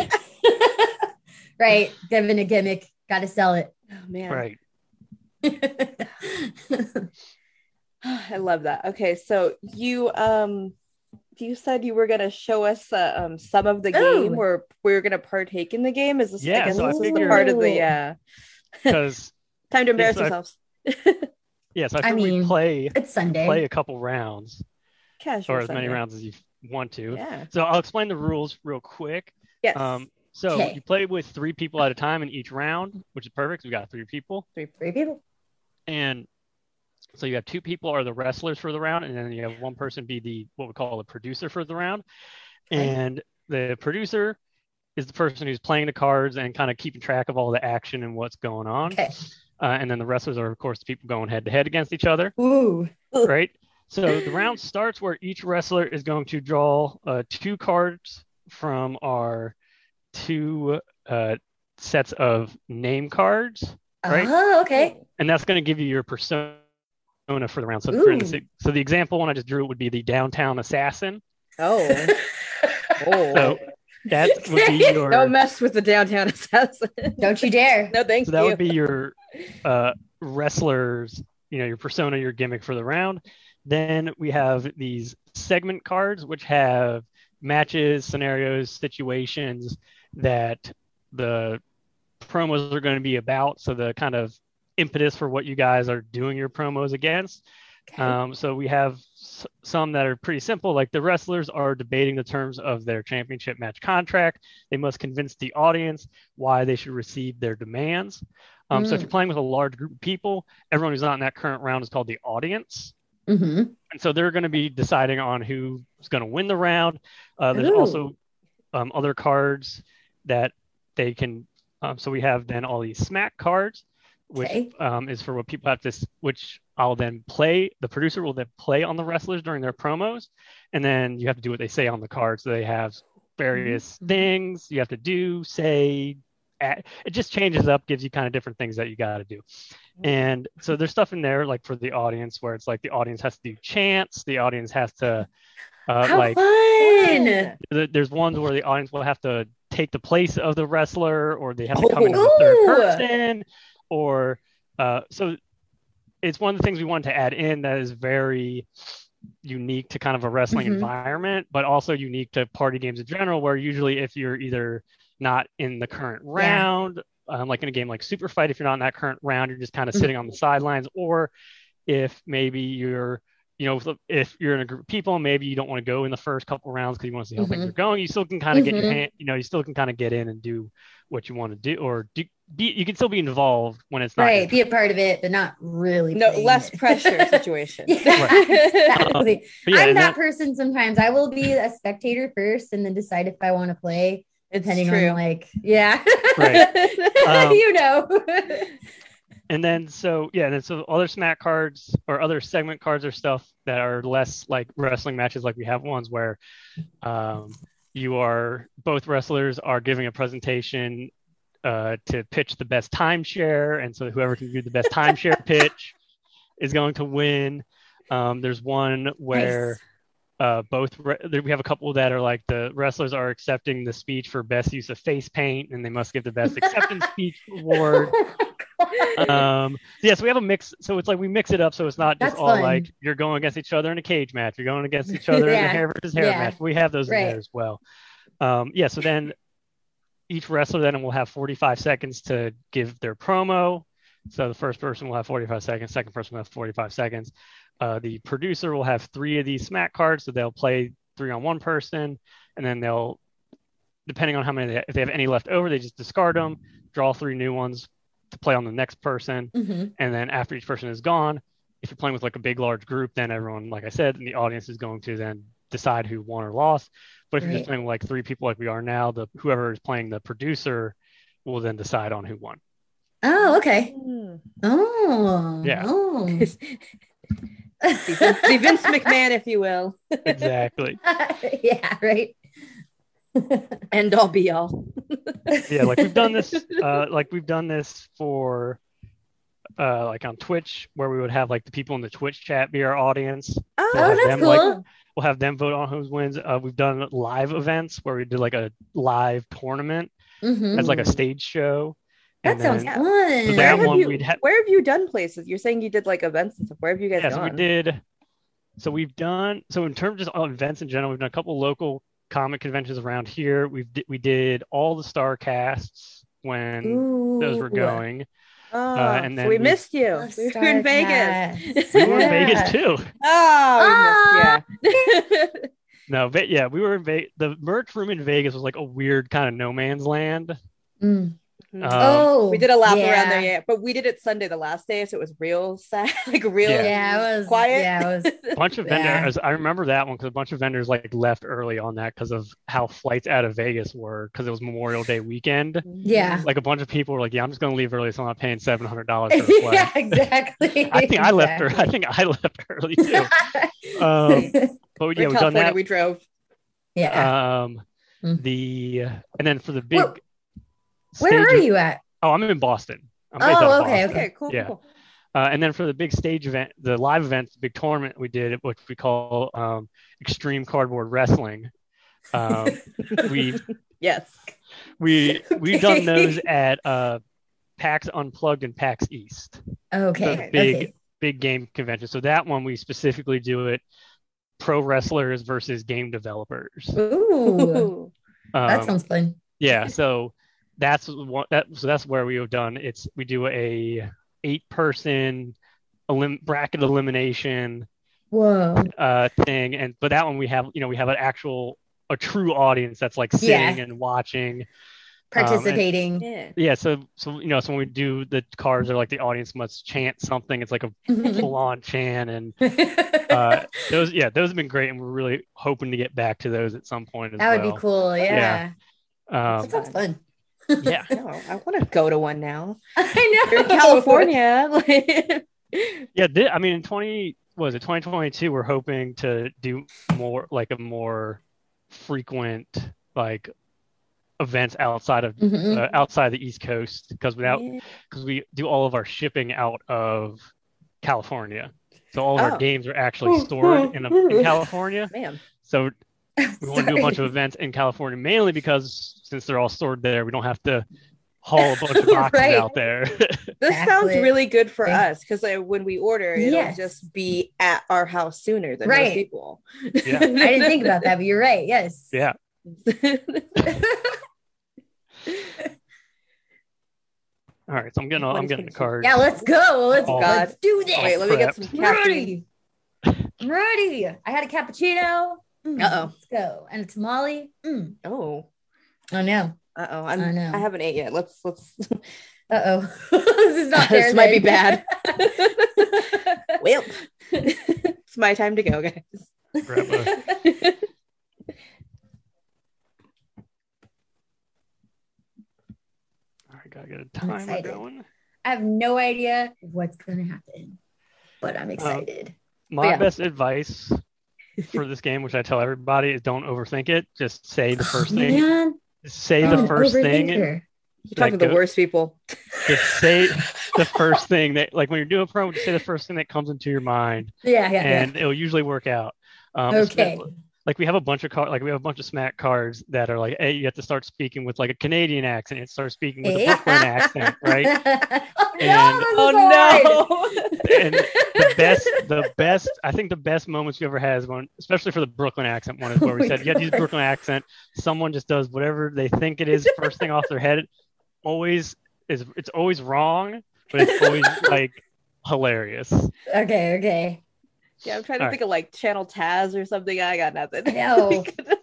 Right. Given a gimmick. Got to sell it. Oh man, Right. I love that. Okay, so you um, you said you were gonna show us uh, um some of the Ooh. game where we are gonna partake in the game. Is this? Yeah, I guess so I this is the figured- part of the uh, Because time to embarrass Yes, I- yourselves. yeah, so I I think mean, we play It's Sunday. play a couple rounds Casual or as many Sunday. rounds as you want to. Yeah. So I'll explain the rules real quick. Yes. Um, so Okay. you play with three people at a time in each round, which is perfect. We got three people, Three. Three people. and so you have two people are the wrestlers for the round, and then you have one person be the what we call the producer for the round. Okay. And the producer is the person who's playing the cards and kind of keeping track of all the action and what's going on. Okay. Uh, and then the wrestlers are, of course, the people going head to head against each other, Ooh. right? So the round starts where each wrestler is going to draw uh, two cards from our two uh, sets of name cards, right? Oh, okay. And that's going to give you your persona for the round. So, Ooh. for instance, so the example one I just drew would be the downtown assassin. Oh. Oh. So that would be your. Don't mess with the downtown assassin. Don't you dare. No, thank so you. that would be your uh, wrestlers. You know, your persona, your gimmick for the round. Then we have these segment cards, which have matches, scenarios, situations that the promos are going to be about. So the kind of impetus for what you guys are doing your promos against. Okay. Um, so we have s- some that are pretty simple, like the wrestlers are debating the terms of their championship match contract. They must convince the audience why they should receive their demands. Um, mm. So if you're playing with a large group of people, everyone who's not in that current round is called the audience. Mm-hmm. And so they're going to be deciding on who's going to win the round. Uh, there's Ooh. also um, other cards that they can. Um, so we have then all these smack cards, which Okay. um, is for what people have to, which I'll then play. The producer will then play on the wrestlers during their promos. And then you have to do what they say on the card. So they have various Mm-hmm. things you have to do, say, at, it just changes up, gives you kind of different things that you got to do. And so there's stuff in there like for the audience where it's like the audience has to do chants. The audience has to uh, How like fun! th- there's ones where the audience will have to take the place of the wrestler, or they have to Oh. come in as a third Ooh. person, or uh, so it's one of the things we wanted to add in that is very unique to kind of a wrestling Mhm. environment, but also unique to party games in general, where usually if you're either not in the current round, um, like in a game like Super Fight, if you're not in that current round, you're just kind of Mhm. sitting on the sidelines, or if maybe you're, you know, if, if you're in a group of people, maybe you don't want to go in the first couple rounds because you want to see how things Mhm. are going. You still can kind of get your Mhm. hand, you know, you still can kind of get in and do what you want to do, or do, be, you can still be involved when it's not your Right, be a part of it, but not really. No, playing less it. pressure situation. Yeah, exactly. But yeah, I'm and that that- person sometimes. I will be a spectator first and then decide if I want to play, It's depending true. on like, yeah. Right. Um, you know. And then so yeah, and then so other smack cards or other segment cards are stuff that are less like wrestling matches. Like we have ones where um, you are both wrestlers are giving a presentation uh, to pitch the best timeshare, and so whoever can do the best timeshare pitch is going to win. Um, there's one where uh, both re- there, we have a couple that are like the wrestlers are accepting the speech for best use of face paint, and they must give the best acceptance speech award. Um, yes, we have a mix. So it's like we mix it up. So it's not just That's all fun. like you're going against each other in a cage match. You're going against each other in a Yeah. hair versus hair Yeah. match. We have those in Right. there as well. Um, yeah. So then each wrestler then will have forty-five seconds to give their promo. So the first person will have forty-five seconds. Second person will have forty-five seconds. Uh, the producer will have three of these smack cards. So they'll play three on one person, and then they'll, depending on how many, they, if they have any left over, they just discard them, draw three new ones to play on the next person. Mhm. And then after each person is gone, if you're playing with like a big, large group, then everyone, like I said, and the audience is going to then decide who won or lost. But if you're Right. just playing with like three people like we are now, the whoever is playing the producer will then decide on who won. Oh, okay. Mm. Oh. Yeah. Oh. The Vince- the Vince McMahon, if you will. Exactly. Yeah, right. End all be all. Yeah, like we've done this, uh, like we've done this for, uh, like on Twitch, where we would have like the people in the Twitch chat be our audience. Oh, We'll Oh, have that's them, cool. like, we'll have them vote on who wins. Uh, we've done live events where we did like a live tournament Mhm. as like a stage show. That And sounds then- fun. So Where that have one you we'd ha- where have you done places? You're saying you did like events and stuff. Where have you guys Yeah, so gone? we did. So we've done. So in terms of just events in general, we've done a couple local comic conventions around here. We've di- we did all the star casts when those were Ooh. going. Oh, uh, and so then we we- missed you. Love We were Star in Cast. Vegas. We were in Yeah. Vegas too. Oh, we missed you. No, but yeah, we were in Vegas. The merch room in Vegas was like a weird kind of no man's land. Mm. Um, Oh, we did a lap yeah. around there, yeah, but we did it Sunday, the last day, so it was real sad, like real Yeah. Yeah, it was quiet. Yeah, it was. A bunch of Yeah. vendors. I remember that one because a bunch of vendors like left early on that because of how flights out of Vegas were because it was Memorial Day weekend. Yeah. Like a bunch of people were like, "Yeah, I'm just going to leave early, so I'm not paying seven hundred dollars for a flight." Yeah, exactly. I think I left. Early. I think I left early too. Um, but We're yeah, in we've done California, that. we drove. yeah. Um, Mm. the and then for the big. Where- Where are stage- you at? Oh, I'm in Boston. I'm Oh, based out of okay, Boston. Okay, cool, Yeah. cool. Uh, and then for the big stage event, the live event, the big tournament we did, which we call um, Extreme Cardboard Wrestling. Um, we Yes. We we've Okay. done those at uh, PAX Unplugged and PAX East. Okay. The big Okay. big game convention. So that one we specifically do it pro wrestlers versus game developers. Ooh, that Um, sounds fun. yeah, so that's one that so that's where we have done it's we do a eight person elim- bracket elimination Whoa. uh thing, and but that one we have you know we have an actual a true audience that's like sitting Yeah. and watching. Participating. Yeah. Yeah, so so you know so when we do the cards, are like the audience must chant something. It's like a full on chant, and uh those yeah those have been great, and we're really hoping to get back to those at some point as That would well. be cool. Yeah. Um, That sounds fun. yeah, No, I want to go to one now. I know. You're in California. Like, yeah. Th- I mean, in twenty was it twenty twenty-two? We're hoping to do more like a more frequent like events outside of Mhm. uh, outside the East Coast, because without yeah. because we do all of our shipping out of California, so all of Oh. our games are actually stored in, a, in California. Man. So we want to do a bunch of Sorry. events in California, mainly because since they're all stored there, we don't have to haul a bunch of boxes Right. out there. This sounds Exactly. really good for Thank- us because like, when we order, it'll Yes. just be at our house sooner than Right. most people. Yeah. I didn't think about that, but you're right. Yes. Yeah. All right, so I'm getting I'm getting the cards. Yeah, let's go. Let's, Oh, let's do this. Wait, let me get some Prepped. I'm caffeine. ready. I'm ready. I had a cappuccino. Mm, Uh-oh. Let's go. And a tamale. Mm. Oh, I know. uh oh. I'm. I I, know. haven't ate yet. Let's let's. Uh oh. This is not fair. This might be then. bad. Well, it's my time to go, guys. Grab a- All right, gotta get a timer excited. going. I have no idea what's going to happen, but Um, I'm excited. My yeah. best advice for this game, which I tell everybody, is don't overthink it. Just say the first Oh, thing. man. Just say I'm the an first thing. Overthinker. You're talking to Like, the go- worst people. Just say the first thing that, like, when you're doing a promo, just say the first thing that comes into your mind, Yeah, yeah, and it'll usually work out. Um, Okay. Like we have a bunch of cards, like we have a bunch of smack cards that are like, hey, you have to start speaking with like a Canadian accent. You have to start speaking with a yeah. Brooklyn accent, right? oh, And- no, this is Oh no! And the best, the best, I think the best moments we ever had is when, especially for the Brooklyn accent one, is where Oh we my said, you have to use God. Brooklyn accent. Someone just does whatever they think it is first thing off their head. Always is, it's always wrong, but it's always like hilarious. Okay, okay. Yeah, I'm trying to All think of like Channel Taz or something. I got nothing. No.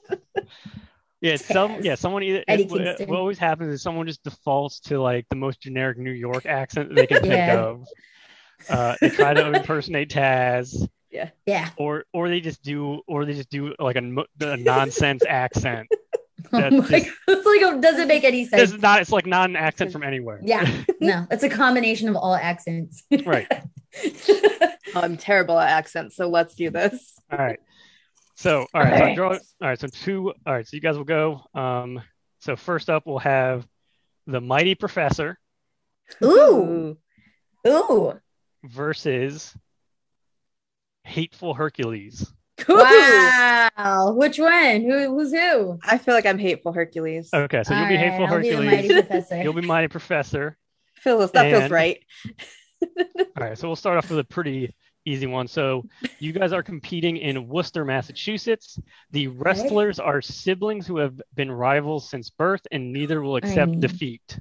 Yeah, it's some Taz. yeah, someone either Eddie it- what, Kingston. what always happens is someone just defaults to like the most generic New York accent that they can think Yeah. of. Uh, they try to impersonate Taz, Yeah. or or they just do or they just do like a, mo- a nonsense accent. Oh That's my just- God. It's like, it doesn't make any sense. It's not. It's like not an accent from anywhere. Yeah. No, it's a combination of all accents. Right. Oh, I'm terrible at accents, so let's do this. All right. So all right. So I Alright. draw. All right. So two. All right. So you guys will go. Um. So first up, we'll have the Mighty Professor Ooh. Ooh. versus Hateful Hercules. Ooh. Wow. Which one? Who, who's who? I feel like I'm hateful Hercules. Okay. So you'll be All right, Hateful I'll be the Hercules. mighty professor. You'll be Mighty Professor. Feels that feels And- right. All right, so we'll start off with a pretty easy one. So you guys are competing in Worcester, Massachusetts. The wrestlers are siblings who have been rivals since birth, and neither will accept mean- defeat.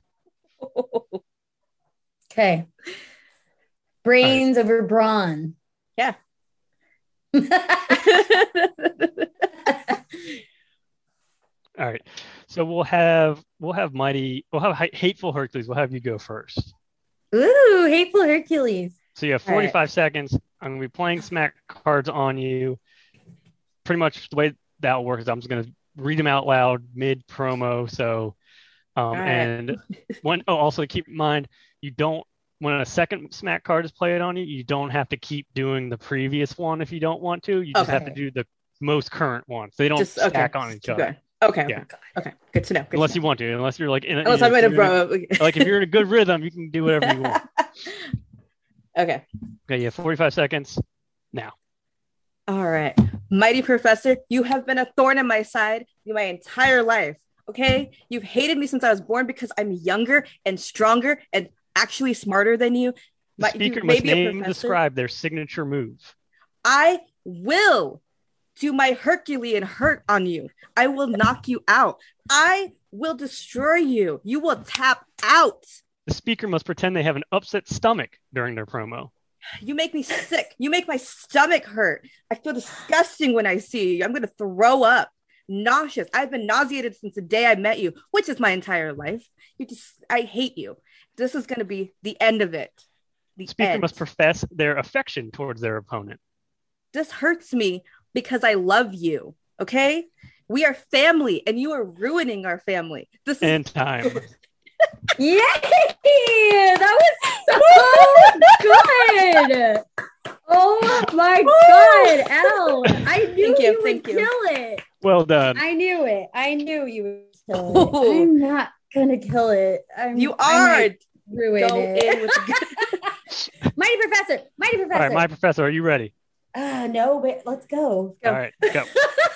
Okay. Brains over brawn. Yeah. All right, so we'll have we'll have Mighty, we'll have Ha- Hateful Hercules. We'll have you go first. Ooh, hateful Hercules. So you have All right. forty-five seconds. I'm gonna be playing smack cards on you. Pretty much the way that will work is I'm just gonna read them out loud mid promo. So, um, right. and when oh, also keep in mind you don't when a second smack card is played on you, you don't have to keep doing the previous one if you don't want to. You just have to Okay. do the most current ones. They don't Just okay. stack on each Keep other going. Okay. Yeah. Okay. Good to know. Good unless to you want to. Unless you're like in a, know. Unless you I'm know, in a if you're in bro. a- like if you're in a good rhythm, you can do whatever you want. Okay. Okay, you have forty-five seconds now. All right. Mighty Professor, you have been a thorn in my side my entire life. Okay, you've hated me since I was born because I'm younger and stronger and actually smarter than you. The My, speaker you may must be a name and professor. describe their signature move. I will do my Herculean hurt on you. I will knock you out. I will destroy you. You will tap out. The speaker must pretend they have an upset stomach during their promo. You make me sick. You make my stomach hurt. I feel disgusting when I see you. I'm going to throw up. Nauseous. I've been nauseated since the day I met you, which is my entire life. You just, I hate you. This is going to be the end of it. The The speaker end. must profess their affection towards their opponent. This hurts me because I love you. Okay? We are family and you are ruining our family. This is And time. Yay! That was so good. Oh my god, Al! I knew Thank you, you would thank you. kill it. Well done. I knew it. I knew you would kill it. Oh. I'm not gonna kill it. I'm, you I are. might ruin Go it. in with the Mighty Professor. Mighty All Professor. right, my professor, are you ready? Uh, no, but let's go. Go. All right, go.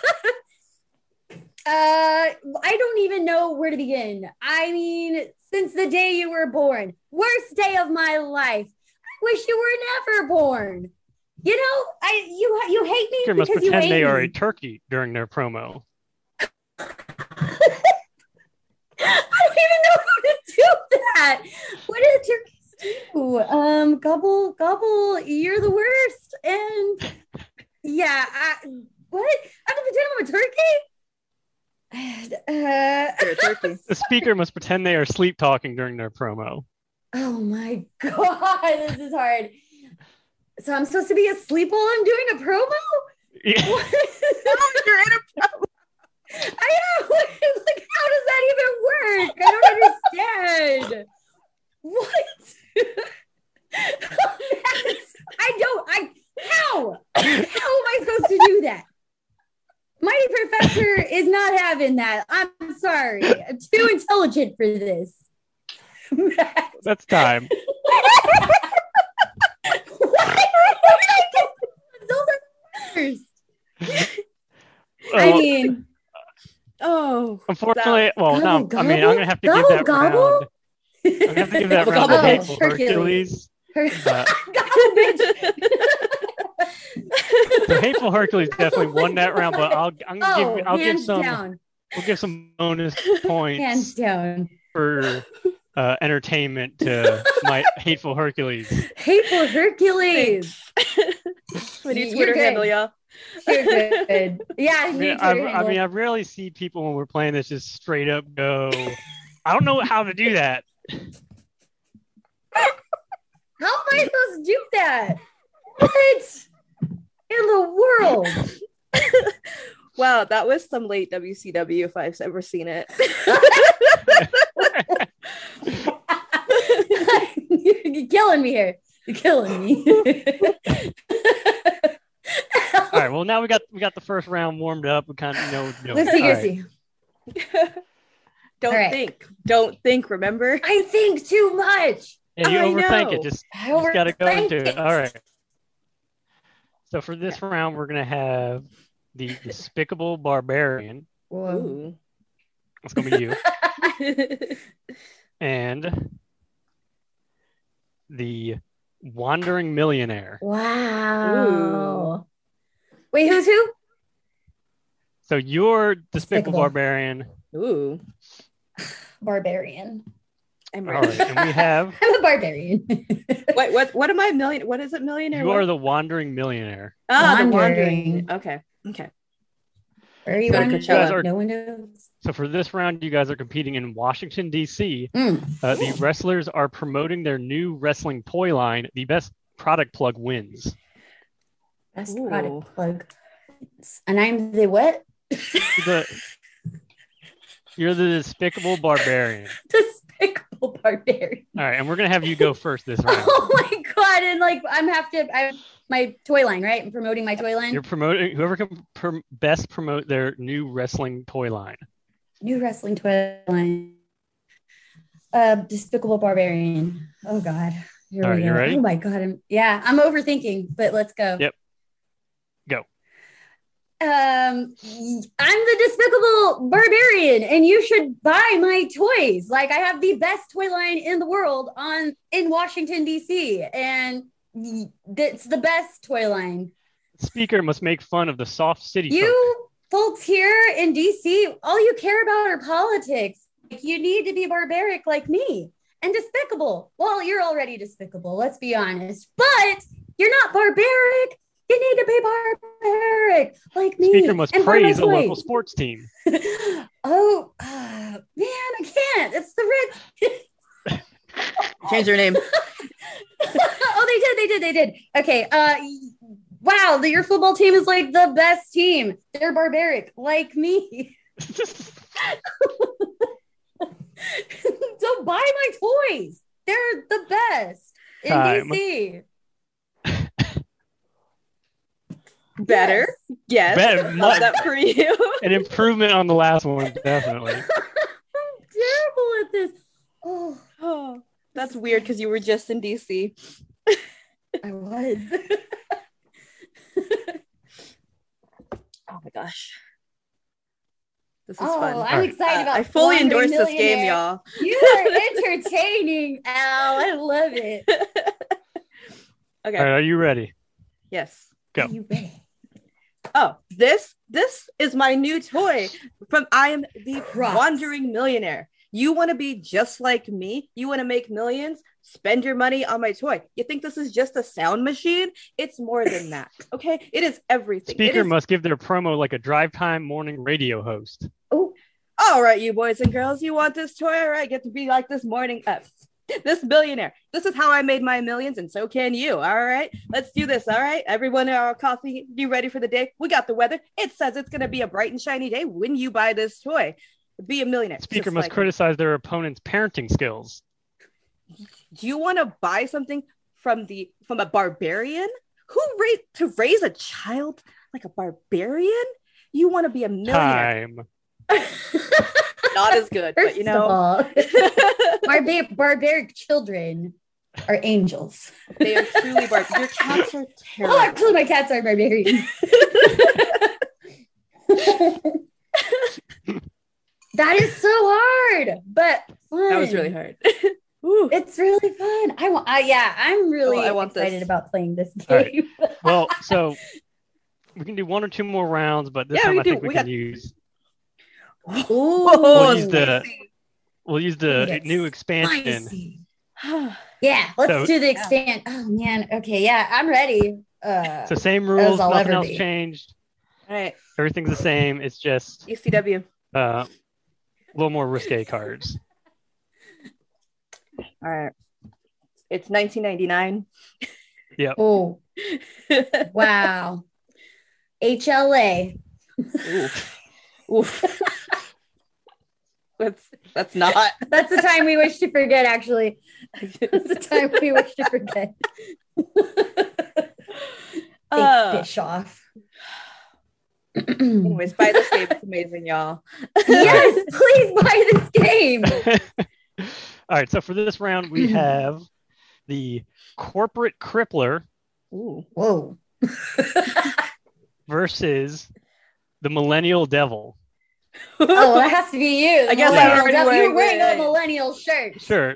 Uh, I don't even know where to begin. I mean, since the day you were born, worst day of my life. I wish you were never born. You know, I you you hate me Speaker must because you pretend hate they me. are a turkey during their promo. I don't even know how to do that. What do turkeys do? Um, gobble, gobble. You're the worst. And yeah, I, what? I have to pretend I'm a turkey. Uh, You're a turkey. The speaker must pretend they are sleep talking during their promo. oh my god, this is hard. So I'm supposed to be asleep while I'm doing a promo? Yeah. What? You're in a promo. I know. Like, how does that even work? I don't understand. What? I don't. I how? How am I supposed to do that? Mighty Professor is not having that. I'm sorry. I'm too intelligent for this. That's time. What? What did I do? Those are first. I Well, mean, Oh, unfortunately, well, no, Gobble, I mean, I'm gobble? gonna have to Gobble, give that gobble? round. I'm gonna have to give that Gobble, round gobble, to bitch. Hateful Hercules. Hercules. Her- Uh, Gobble, bitch. So Hateful Hercules definitely won that round, but I'll I'm gonna Oh, give I'll give hands some down. we'll give some bonus points Hands down. for uh, entertainment to my Hateful Hercules. Hateful Hercules. we need You're Twitter good. handle, y'all. You're good. Yeah, I I need mean, Twitter I, I handle. mean, I rarely see people when we're playing this just straight up go. I don't know how to do that. How am I supposed to do that? What in the world? Wow, that was some late W C W if I've ever seen it. You're killing me here. You're killing me. All right. Well, now we got we got the first round warmed up. We kind of know. know Let's see, All let's right. see. Don't All right. think. Don't think, remember? I think too much. Yeah, you I overthink know. it. Just I just got to go overthink into it. it. All right. So for this round, we're gonna have the Despicable Barbarian. Whoa. Ooh. That's gonna be you, and the Wandering Millionaire. Wow. Wait, who's who? So you're Despicable, Despicable. Barbarian. Ooh. Barbarian. I'm All ready. right, and we have I'm a barbarian. Wait, what what am I million? What is it, millionaire? you What? are the Wandering Millionaire. ah, the Wandering. wandering. Okay. Okay. Where are you Go to going? Coachella. You guys are- No one knows. So for this round, you guys are competing in Washington D C. Mm. Uh, the wrestlers are promoting their new wrestling toy line. The best product plug wins. Best Ooh. product plug. And I'm the what? The, you're the Despicable Barbarian. Despicable barbarian. All right, and we're gonna have you go first this round. Oh my god! And like I'm have to. I my toy line, right? I'm promoting my toy line. You're promoting whoever can pr- best promote their new wrestling toy line. New wrestling toy line. Uh, Despicable Barbarian. Oh god. Here All we right, you go. ready? Oh my god. I'm yeah. I'm overthinking, but let's go. Yep. Go. Um. um, I'm the despicable barbarian, and you should buy my toys. Like, I have the best toy line in the world on in Washington D C, and it's the best toy line. Speaker must make fun of the soft city. You folk. folks here in D C, all you care about are politics. Like, you need to be barbaric like me and despicable. Well, you're already despicable. Let's be honest, but you're not barbaric. You need to be barbaric like me. Speaker must praise a local sports team. oh, uh, man, I can't. It's the Reds. Change their name. oh, they did. They did. They did. Okay. Uh, wow. The, your football team is like the best team. They're barbaric like me. So buy my toys. They're the best in Time. D C. Better. Yes. Better. Love that for you. An improvement on the last one, definitely. I'm terrible at this. Oh, oh that's weird because you were just in D C. I was. Oh my gosh. This is oh, fun. I'm right. excited Uh, about I fully Wandering endorse this game, Millionaire. y'all. You are entertaining, Al. I love it. Okay. All right, are you ready? Yes. Go. Are you ready? Oh, this this is my new toy from I Am the Props. Wandering Millionaire. You want to be just like me? You want to make millions? Spend your money on my toy. You think this is just a sound machine? It's more than that. Okay, it is everything. It Speaker is- must give their promo like a drive time morning radio host. Oh, All right, you boys and girls, you want this toy? All right, get to be like this morning up. This billionaire. This is how I made my millions, and so can you. All right, let's do this. All right, everyone, our coffee, you ready for the day? We got the weather. It says it's going to be a bright and shiny day when you buy this toy. Be a millionaire. Speaker just must like me. criticize their opponent's parenting skills. Do you want to buy something from the from a barbarian who raised to raise a child like a barbarian? You want to be a millionaire. Time. Not as good, but you First of know. all, barbar- barbaric children are angels. They are truly barbaric. Your cats are Oh, terrible. actually, my cats are barbarians. That is so hard, but fun. That was really hard. Ooh. It's really fun. I want. I, yeah, I'm really Oh, I want excited this. about playing this All right. game. Well, so we can do one or two more rounds, but this Yeah, time we I think do. we, We can got- use Ooh, Oh, use the- we'll use the Yes. new expansion. spicy. Yeah, let's So- do the expand. Oh man, okay, yeah, I'm ready. Uh, So same As rules, I'll nothing ever else be. changed. All right, Everything's the same. It's just E C W. uh, a little more risque cards. All right, it's nineteen ninety-nine. oh wow, H L A. Oof. Oof. That's that's not. That's the time we wish to forget. Actually, that's the time we wish to forget. Uh, Thanks, Bischoff. anyways, buy this game. It's amazing, y'all. Yes, please buy this game. All right, so for this round, we have the Corporate Crippler Ooh. Whoa. versus the Millennial Devil. Oh, that has to be you. I guess I'm Millennial already Devil. wearing You're wearing red. a millennial shirt. Sure.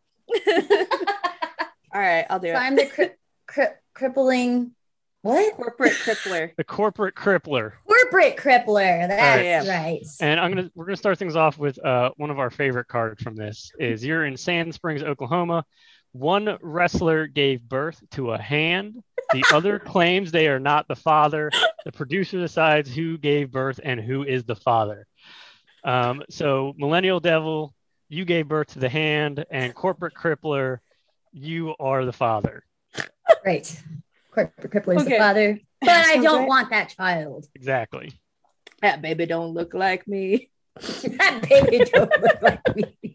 All right, I'll do So it. I'm the cri- cri- crippling. What? Corporate crippler. The Corporate Crippler. Corporate crippler. That's Yeah. right. And I'm gonna we're gonna start things off with uh, one of our favorite cards from this is you're in Sand Springs, Oklahoma. One wrestler gave birth to a hand. The other claims they are not the father. The producer decides who gave birth and who is the father. Um, so Millennial Devil, you gave birth to the hand, and Corporate Crippler, you are the father. Right. Corporate crippler is Okay. the father, but I Sounds don't right. want that child. Exactly. That baby don't look like me. That baby don't look like me.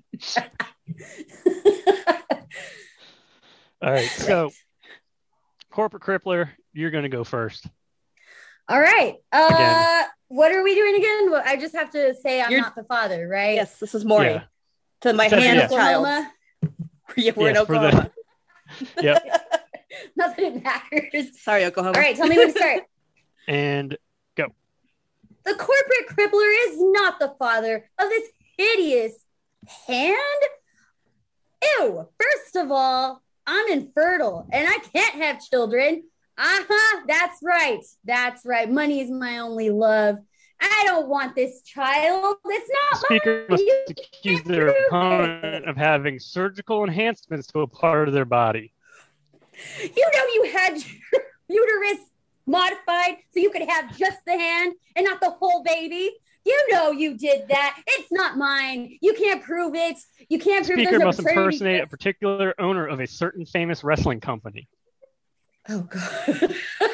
All right. So Corporate Crippler, you're gonna go first. All right. Uh, Again. what are we doing again? Well, I just have to say I'm You're- not the father, right? Yes, this is Maury. Yeah. To my Says hand yes. child. Oklahoma. Yeah, we're in Yes, for the- Oklahoma. Yep. Not that it matters. Sorry, Oklahoma. All right, tell me when to start. And The corporate crippler is not the father of this hideous hand. Ew, first of all, I'm infertile and I can't have children. Uh-huh, that's right. That's right. Money is my only love. I don't want this child. It's not The speaker mine. must You accuse can't their prove opponent of having surgical enhancements to a part of their body. it. You know you had your uterus modified so you could have just the hand and not the whole baby. You know you did that. It's not mine. You can't prove it. You can't The prove speaker there's no must paternity impersonate a test. particular owner of a certain famous wrestling company. Oh god.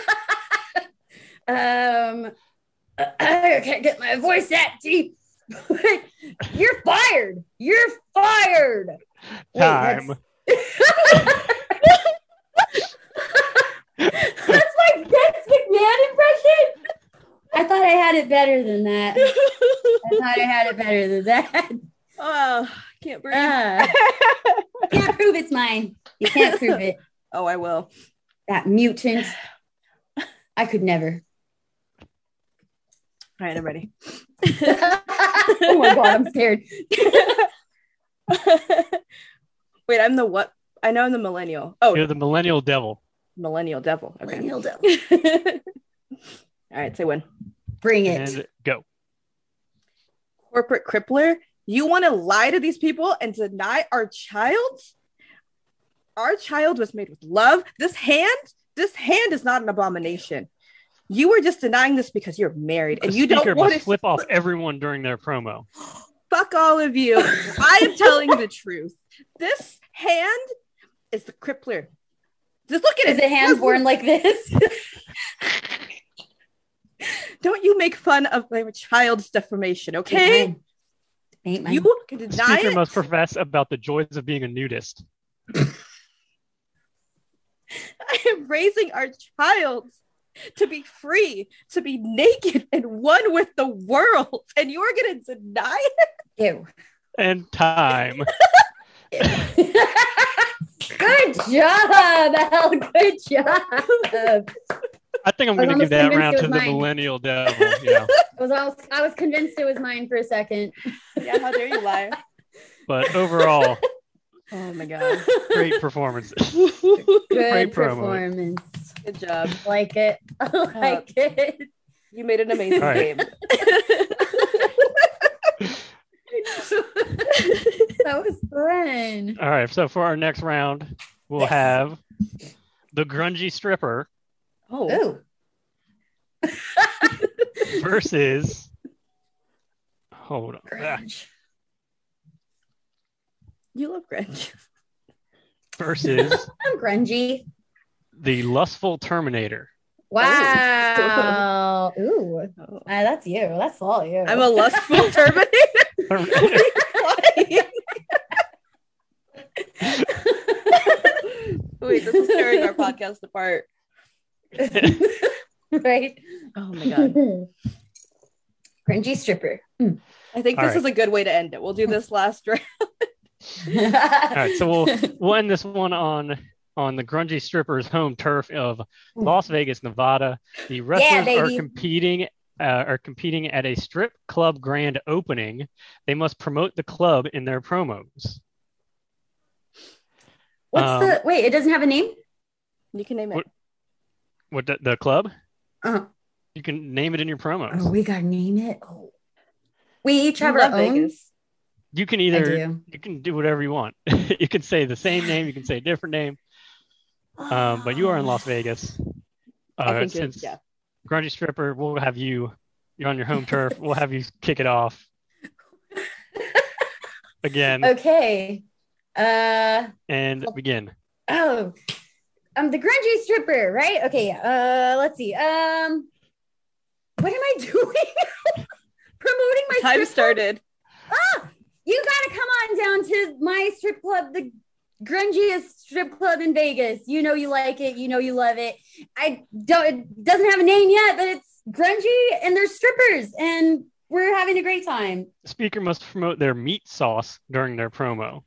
um I can't get my voice that deep. You're fired. You're fired. Wait, Time. that's- That's my Vince McMahon impression. I thought I had it better than that. I thought I had it better than that. Oh, can't breathe. Uh, can't prove it's mine. You can't prove it. Oh, I will. That mutant. I could never. All right, I'm ready. Oh my god, I'm scared. Wait, I'm the what? I know I'm the millennial. Oh, You're the millennial devil. millennial devil. Okay. Millennial devil. All right, say when. Bring it. And go. Corporate crippler, you want to lie to these people and deny our child? Our child was made with love. This hand, this hand is not an abomination. You were just denying this because you're married and The you speaker don't want must to flip off everyone during their promo. Fuck all of you. I am telling the truth. This hand is the crippler. Just look at Is it. the hand born like this? Don't you make fun of my child's deformation, okay? Ain't mine. Ain't mine. You can The deny speaker it. must profess about the joys of being a nudist. I am raising our child to be free, to be naked and one with the world. And you're going to deny it? Ew. And time. Good job, Al. Good job. I think I'm I was going to almost give that convinced round it to was the mine. millennial devil. Yeah. I was, I was I was convinced it was mine for a second. Yeah, how dare you lie? But overall, Oh my God. great performance. Good Great promo. performance. Good job. Like it. I like it. You made an amazing All right. game. That was fun. All right. So for our next round, we'll Yes. have the grungy stripper Oh. Ooh. versus. Hold on. Ah, Grunge. You love Grinch. versus I'm grungy. the lustful Terminator. Wow. Ooh. Oh. Uh, that's you. That's all you. I'm a lustful Terminator. Wait, this is tearing our podcast apart. right. Oh my God. Grungy stripper. I think All this right. is a good way to end it. We'll do this last round. All right. So we'll we'll end this one on on the grungy strippers' home turf of Las Vegas, Nevada. The wrestlers are baby. competing uh, are competing at a strip club grand opening. They must promote the club in their promos. What's Um, the wait? It doesn't have a name. You can name it. What- What the, the club? Uh, You can name it in your promos. oh, we gotta name it. Oh. We each have You our love own. Vegas. You can I either do. you can do whatever you want. You can say the same name. You can say a different name. Um, but you are in Las Vegas. I Uh, think it- since yeah. grungy stripper, we'll have you. You're on your home turf. We'll have you kick it off again Okay. Uh and begin. oh. I'm the grungy stripper, right? Okay, yeah. Uh let's see. Um what am I doing? Promoting my Time strip club? started. Ah, you gotta come on down to my strip club, the grungiest strip club in Vegas. You know you like it, you know you love it. I don't it doesn't have a name yet, but it's grungy and there's strippers and we're having a great time. The speaker must promote their meat sauce during their promo.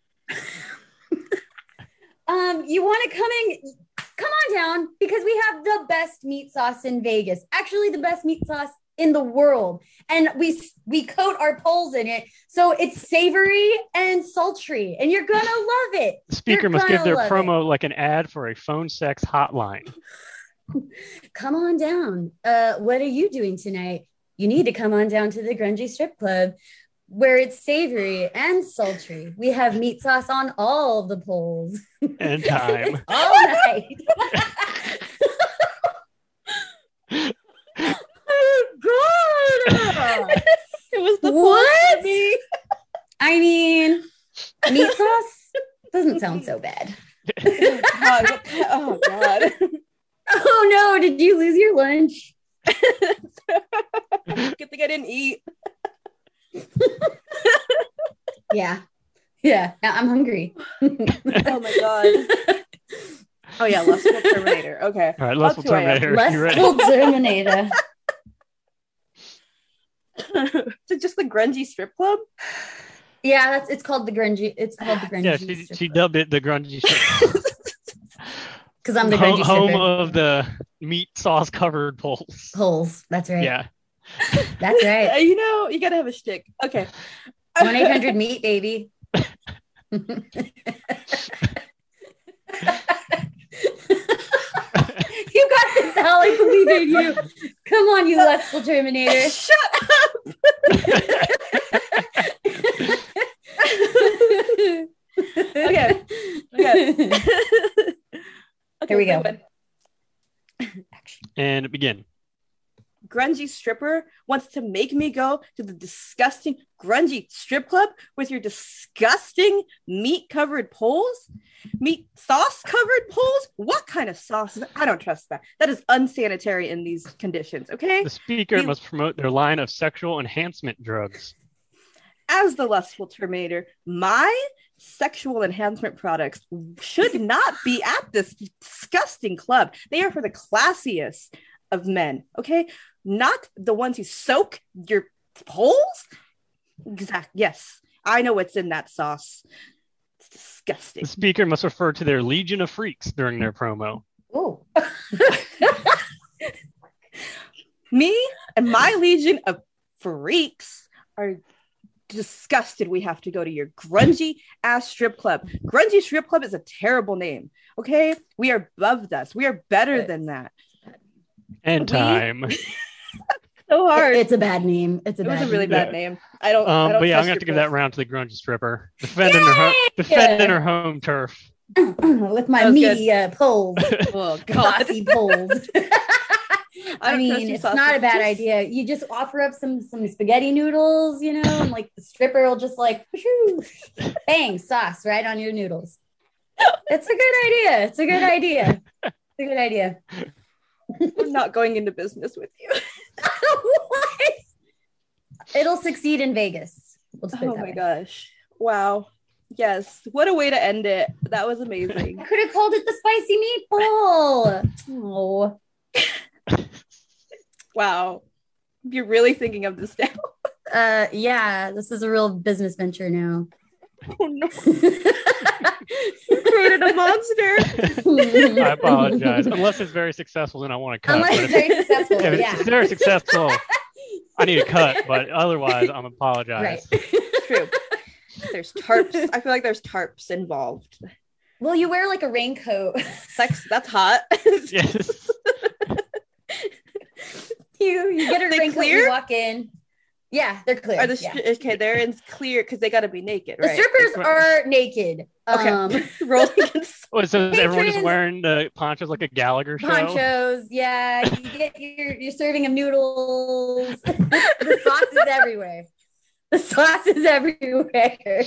Um, you want to come in, come on down because we have the best meat sauce in Vegas. Actually, the best meat sauce in the world. And we we coat our poles in it. So it's savory and sultry. And you're going to love it. The speaker You're must give gonna their love promo like an ad for a phone sex hotline. Come on down. Uh, what are you doing tonight? You need to come on down to the Grungy Strip Club, where it's savory and sultry. We have meat sauce on all the poles. And time. All night. Oh, God. It was the What? for me. I mean, meat sauce doesn't sound so bad. Oh, God. What kind- oh, God. Oh, no. Did you lose your lunch? Good thing I didn't eat. Yeah. Yeah. Now I'm hungry. Oh, my God. Oh, yeah. Lustful Terminator. Okay. All right, Lustful Terminator. You ready? Lustful Terminator. Is it just the grungy strip club? Yeah, that's it's called the grungy. It's called the grungy. Yeah, she, she dubbed it the grungy strip. Because I'm the home, grungy home stripper. of the meat sauce covered poles. Poles. That's right. Yeah. That's Uh, right. You know, you gotta have a shtick. Okay. one eight hundred meat, baby. You got this, Al. I believe in you. Come on, you lustful Terminator. Shut up. Okay. Okay. Okay, Here we go. good. And begin. Grungy stripper wants to make me go to the disgusting grungy strip club with your disgusting meat covered poles, meat sauce covered poles. What kind of sauce is that? I don't trust that. That is unsanitary in these conditions. Okay. The speaker You- must promote their line of sexual enhancement drugs. As the lustful Terminator, my sexual enhancement products should not be at this disgusting club. They are for the classiest of men, okay? Not the ones who soak your poles. Exact. Yes, I know what's in that sauce. It's disgusting. The speaker must refer to their legion of freaks during their promo. Oh. Me and my legion of freaks are disgusted we have to go to your grungy ass strip club. Grungy strip club is a terrible name. Okay, we are above this. We are better than that. And We- time. So hard. It's a bad name. It's a It bad was a really name. bad Yeah. name. I don't. I Um, don't but yeah, I'm trust gonna have to your give that post. round to the grungy stripper, defending her, home, defending her home turf. With my That was meaty uh, poles. Oh God. Saucy poles. I I don't trust mean, you, it's sausage. not a bad Just- idea. You just offer up some some spaghetti noodles, you know, and like the stripper will just like whoosh, bang sauce right on your noodles. It's a good idea. It's a good idea. It's a good idea. I'm not going into business with you. What? It'll succeed in Vegas. We'll just put it Oh that my way. gosh. Wow. Yes. What a way to end it. That was amazing. I could have called it the spicy meatball. Oh, Wow. You're really thinking of this now. uh, yeah. This is a real business venture now. Oh no. You created a monster. I apologize. Unless it's very successful, then I want to cut. Unless But it's if, very successful, if yeah. it's very successful, I need to cut. But otherwise, I'm apologize. Right. True. There's tarps. I feel like there's tarps involved. Well, you wear like a raincoat. Sex, that's hot. Yes. you you get a They raincoat. clear? You walk in. Yeah, they're clear. Are the yeah. stri- okay? They're in clear because they got to be naked, The right? strippers are naked. Okay. Um, Rolling against Oh, so is everyone just Patrons- wearing the ponchos like a Gallagher show? ponchos. Yeah, you get your your serving of noodles. The sauce is everywhere. The sauce is everywhere.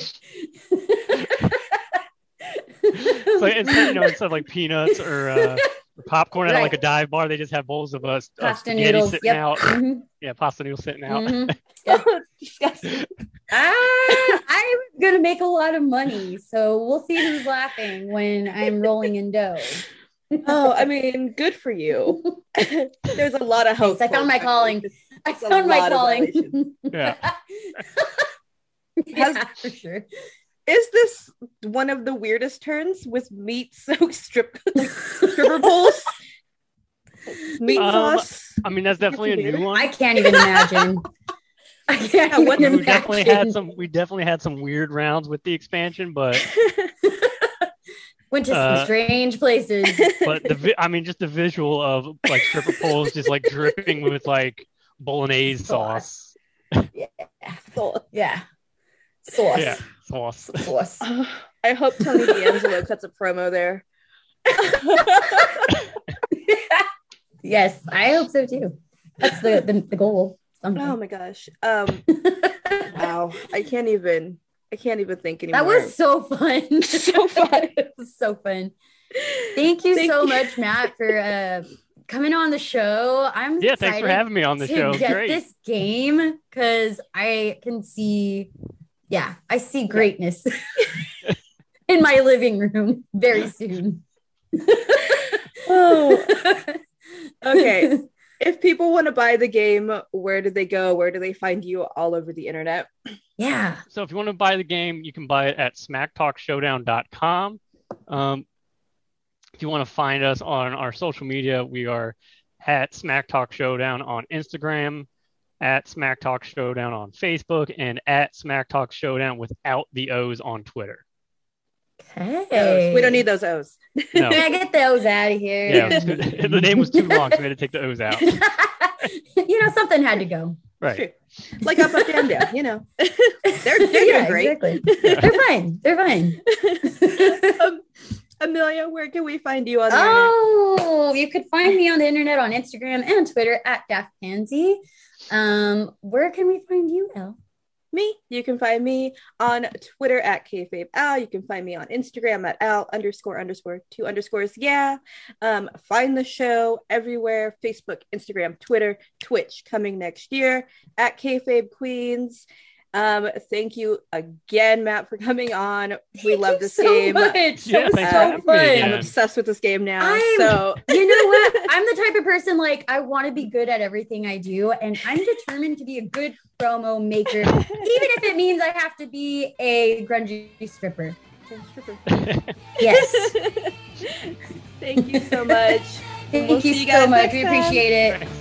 So instead, you know, instead of like peanuts or, uh, or popcorn at Right. like a dive bar, they just have bowls of uh, Pasta spaghetti noodles. sitting Yep. out. Mhm. Yeah, pasta noodles sitting out. Mhm. disgusting. Ah, I'm gonna make a lot of money, so we'll see who's laughing when I'm rolling in dough. Oh, I mean, good for you. There's a lot of hope. Thanks, I found my calling. I It's a found my lot of calling. violations. Yeah. Yeah, for sure. Is this one of the weirdest turns with meat soaked strip like, stripper poles? Meat Um, sauce. I mean, that's definitely a new one. I can't even imagine. I can't Yeah, what- even we definitely had imagine. some. We definitely had some weird rounds with the expansion, but Went to some uh, strange places. but the vi- I mean, just the visual of like stripper poles just like dripping with like bolognese sauce. Yeah. Sauce. Yeah. Sauce. Yeah, sauce. Sauce. Uh, I hope Tony D'Angelo cuts a promo there. Yes, I hope so too. That's the the, the goal. Someday. Oh my gosh. Um wow. I can't even I can't even think anymore. That was so fun. So fun. It was so fun. Thank you Thank so you. much, Matt, for uh, coming on the show. I'm Yeah, excited thanks for having me on the to show. get Great. this game because I can see, yeah, I see greatness in my living room very soon. Oh. Okay. If people want to buy the game, where do they go? Where do they find you all over the internet? Yeah. So if you want to buy the game, you can buy it at smack talk showdown dot com. Um, if you want to find us on our social media, we are at Smack Talk Showdown on Instagram, at Smack Talk Showdown on Facebook, and at Smack Talk Showdown without the O's on Twitter. Okay. O's. We don't need those O's. No. Yeah, get those out of here. Yeah, it was too- the name was too long, so we had to take the O's out. You know, something had to go. Right. True. Like up, up, down, down, you know. they're they're Yeah, doing great. exactly. Yeah. They're fine. They're fine. um, Amelia, where can we find you on the internet? Oh, you could find me on the internet on Instagram and Twitter at Daft Pansy. Um, where can we find you, Elle? Me, you can find me on Twitter at kayfabe al. You can find me on Instagram at al underscore underscore two underscores. Yeah. Um, find the show everywhere: Facebook, Instagram, Twitter, Twitch. Coming next year at kayfabe queens. Um, thank you again, Matt, for coming on. We Thank love you this so game. much. Yeah, That was thanks so for having me fun. again. I'm obsessed with this game now. I'm- so You know what? I'm the type of person like I want to be good at everything I do, and I'm determined to be a good promo maker, even if it means I have to be a grungy stripper. Yes. Thank you so much. Thank We'll you see you so guys much. next We time. appreciate it. Thanks.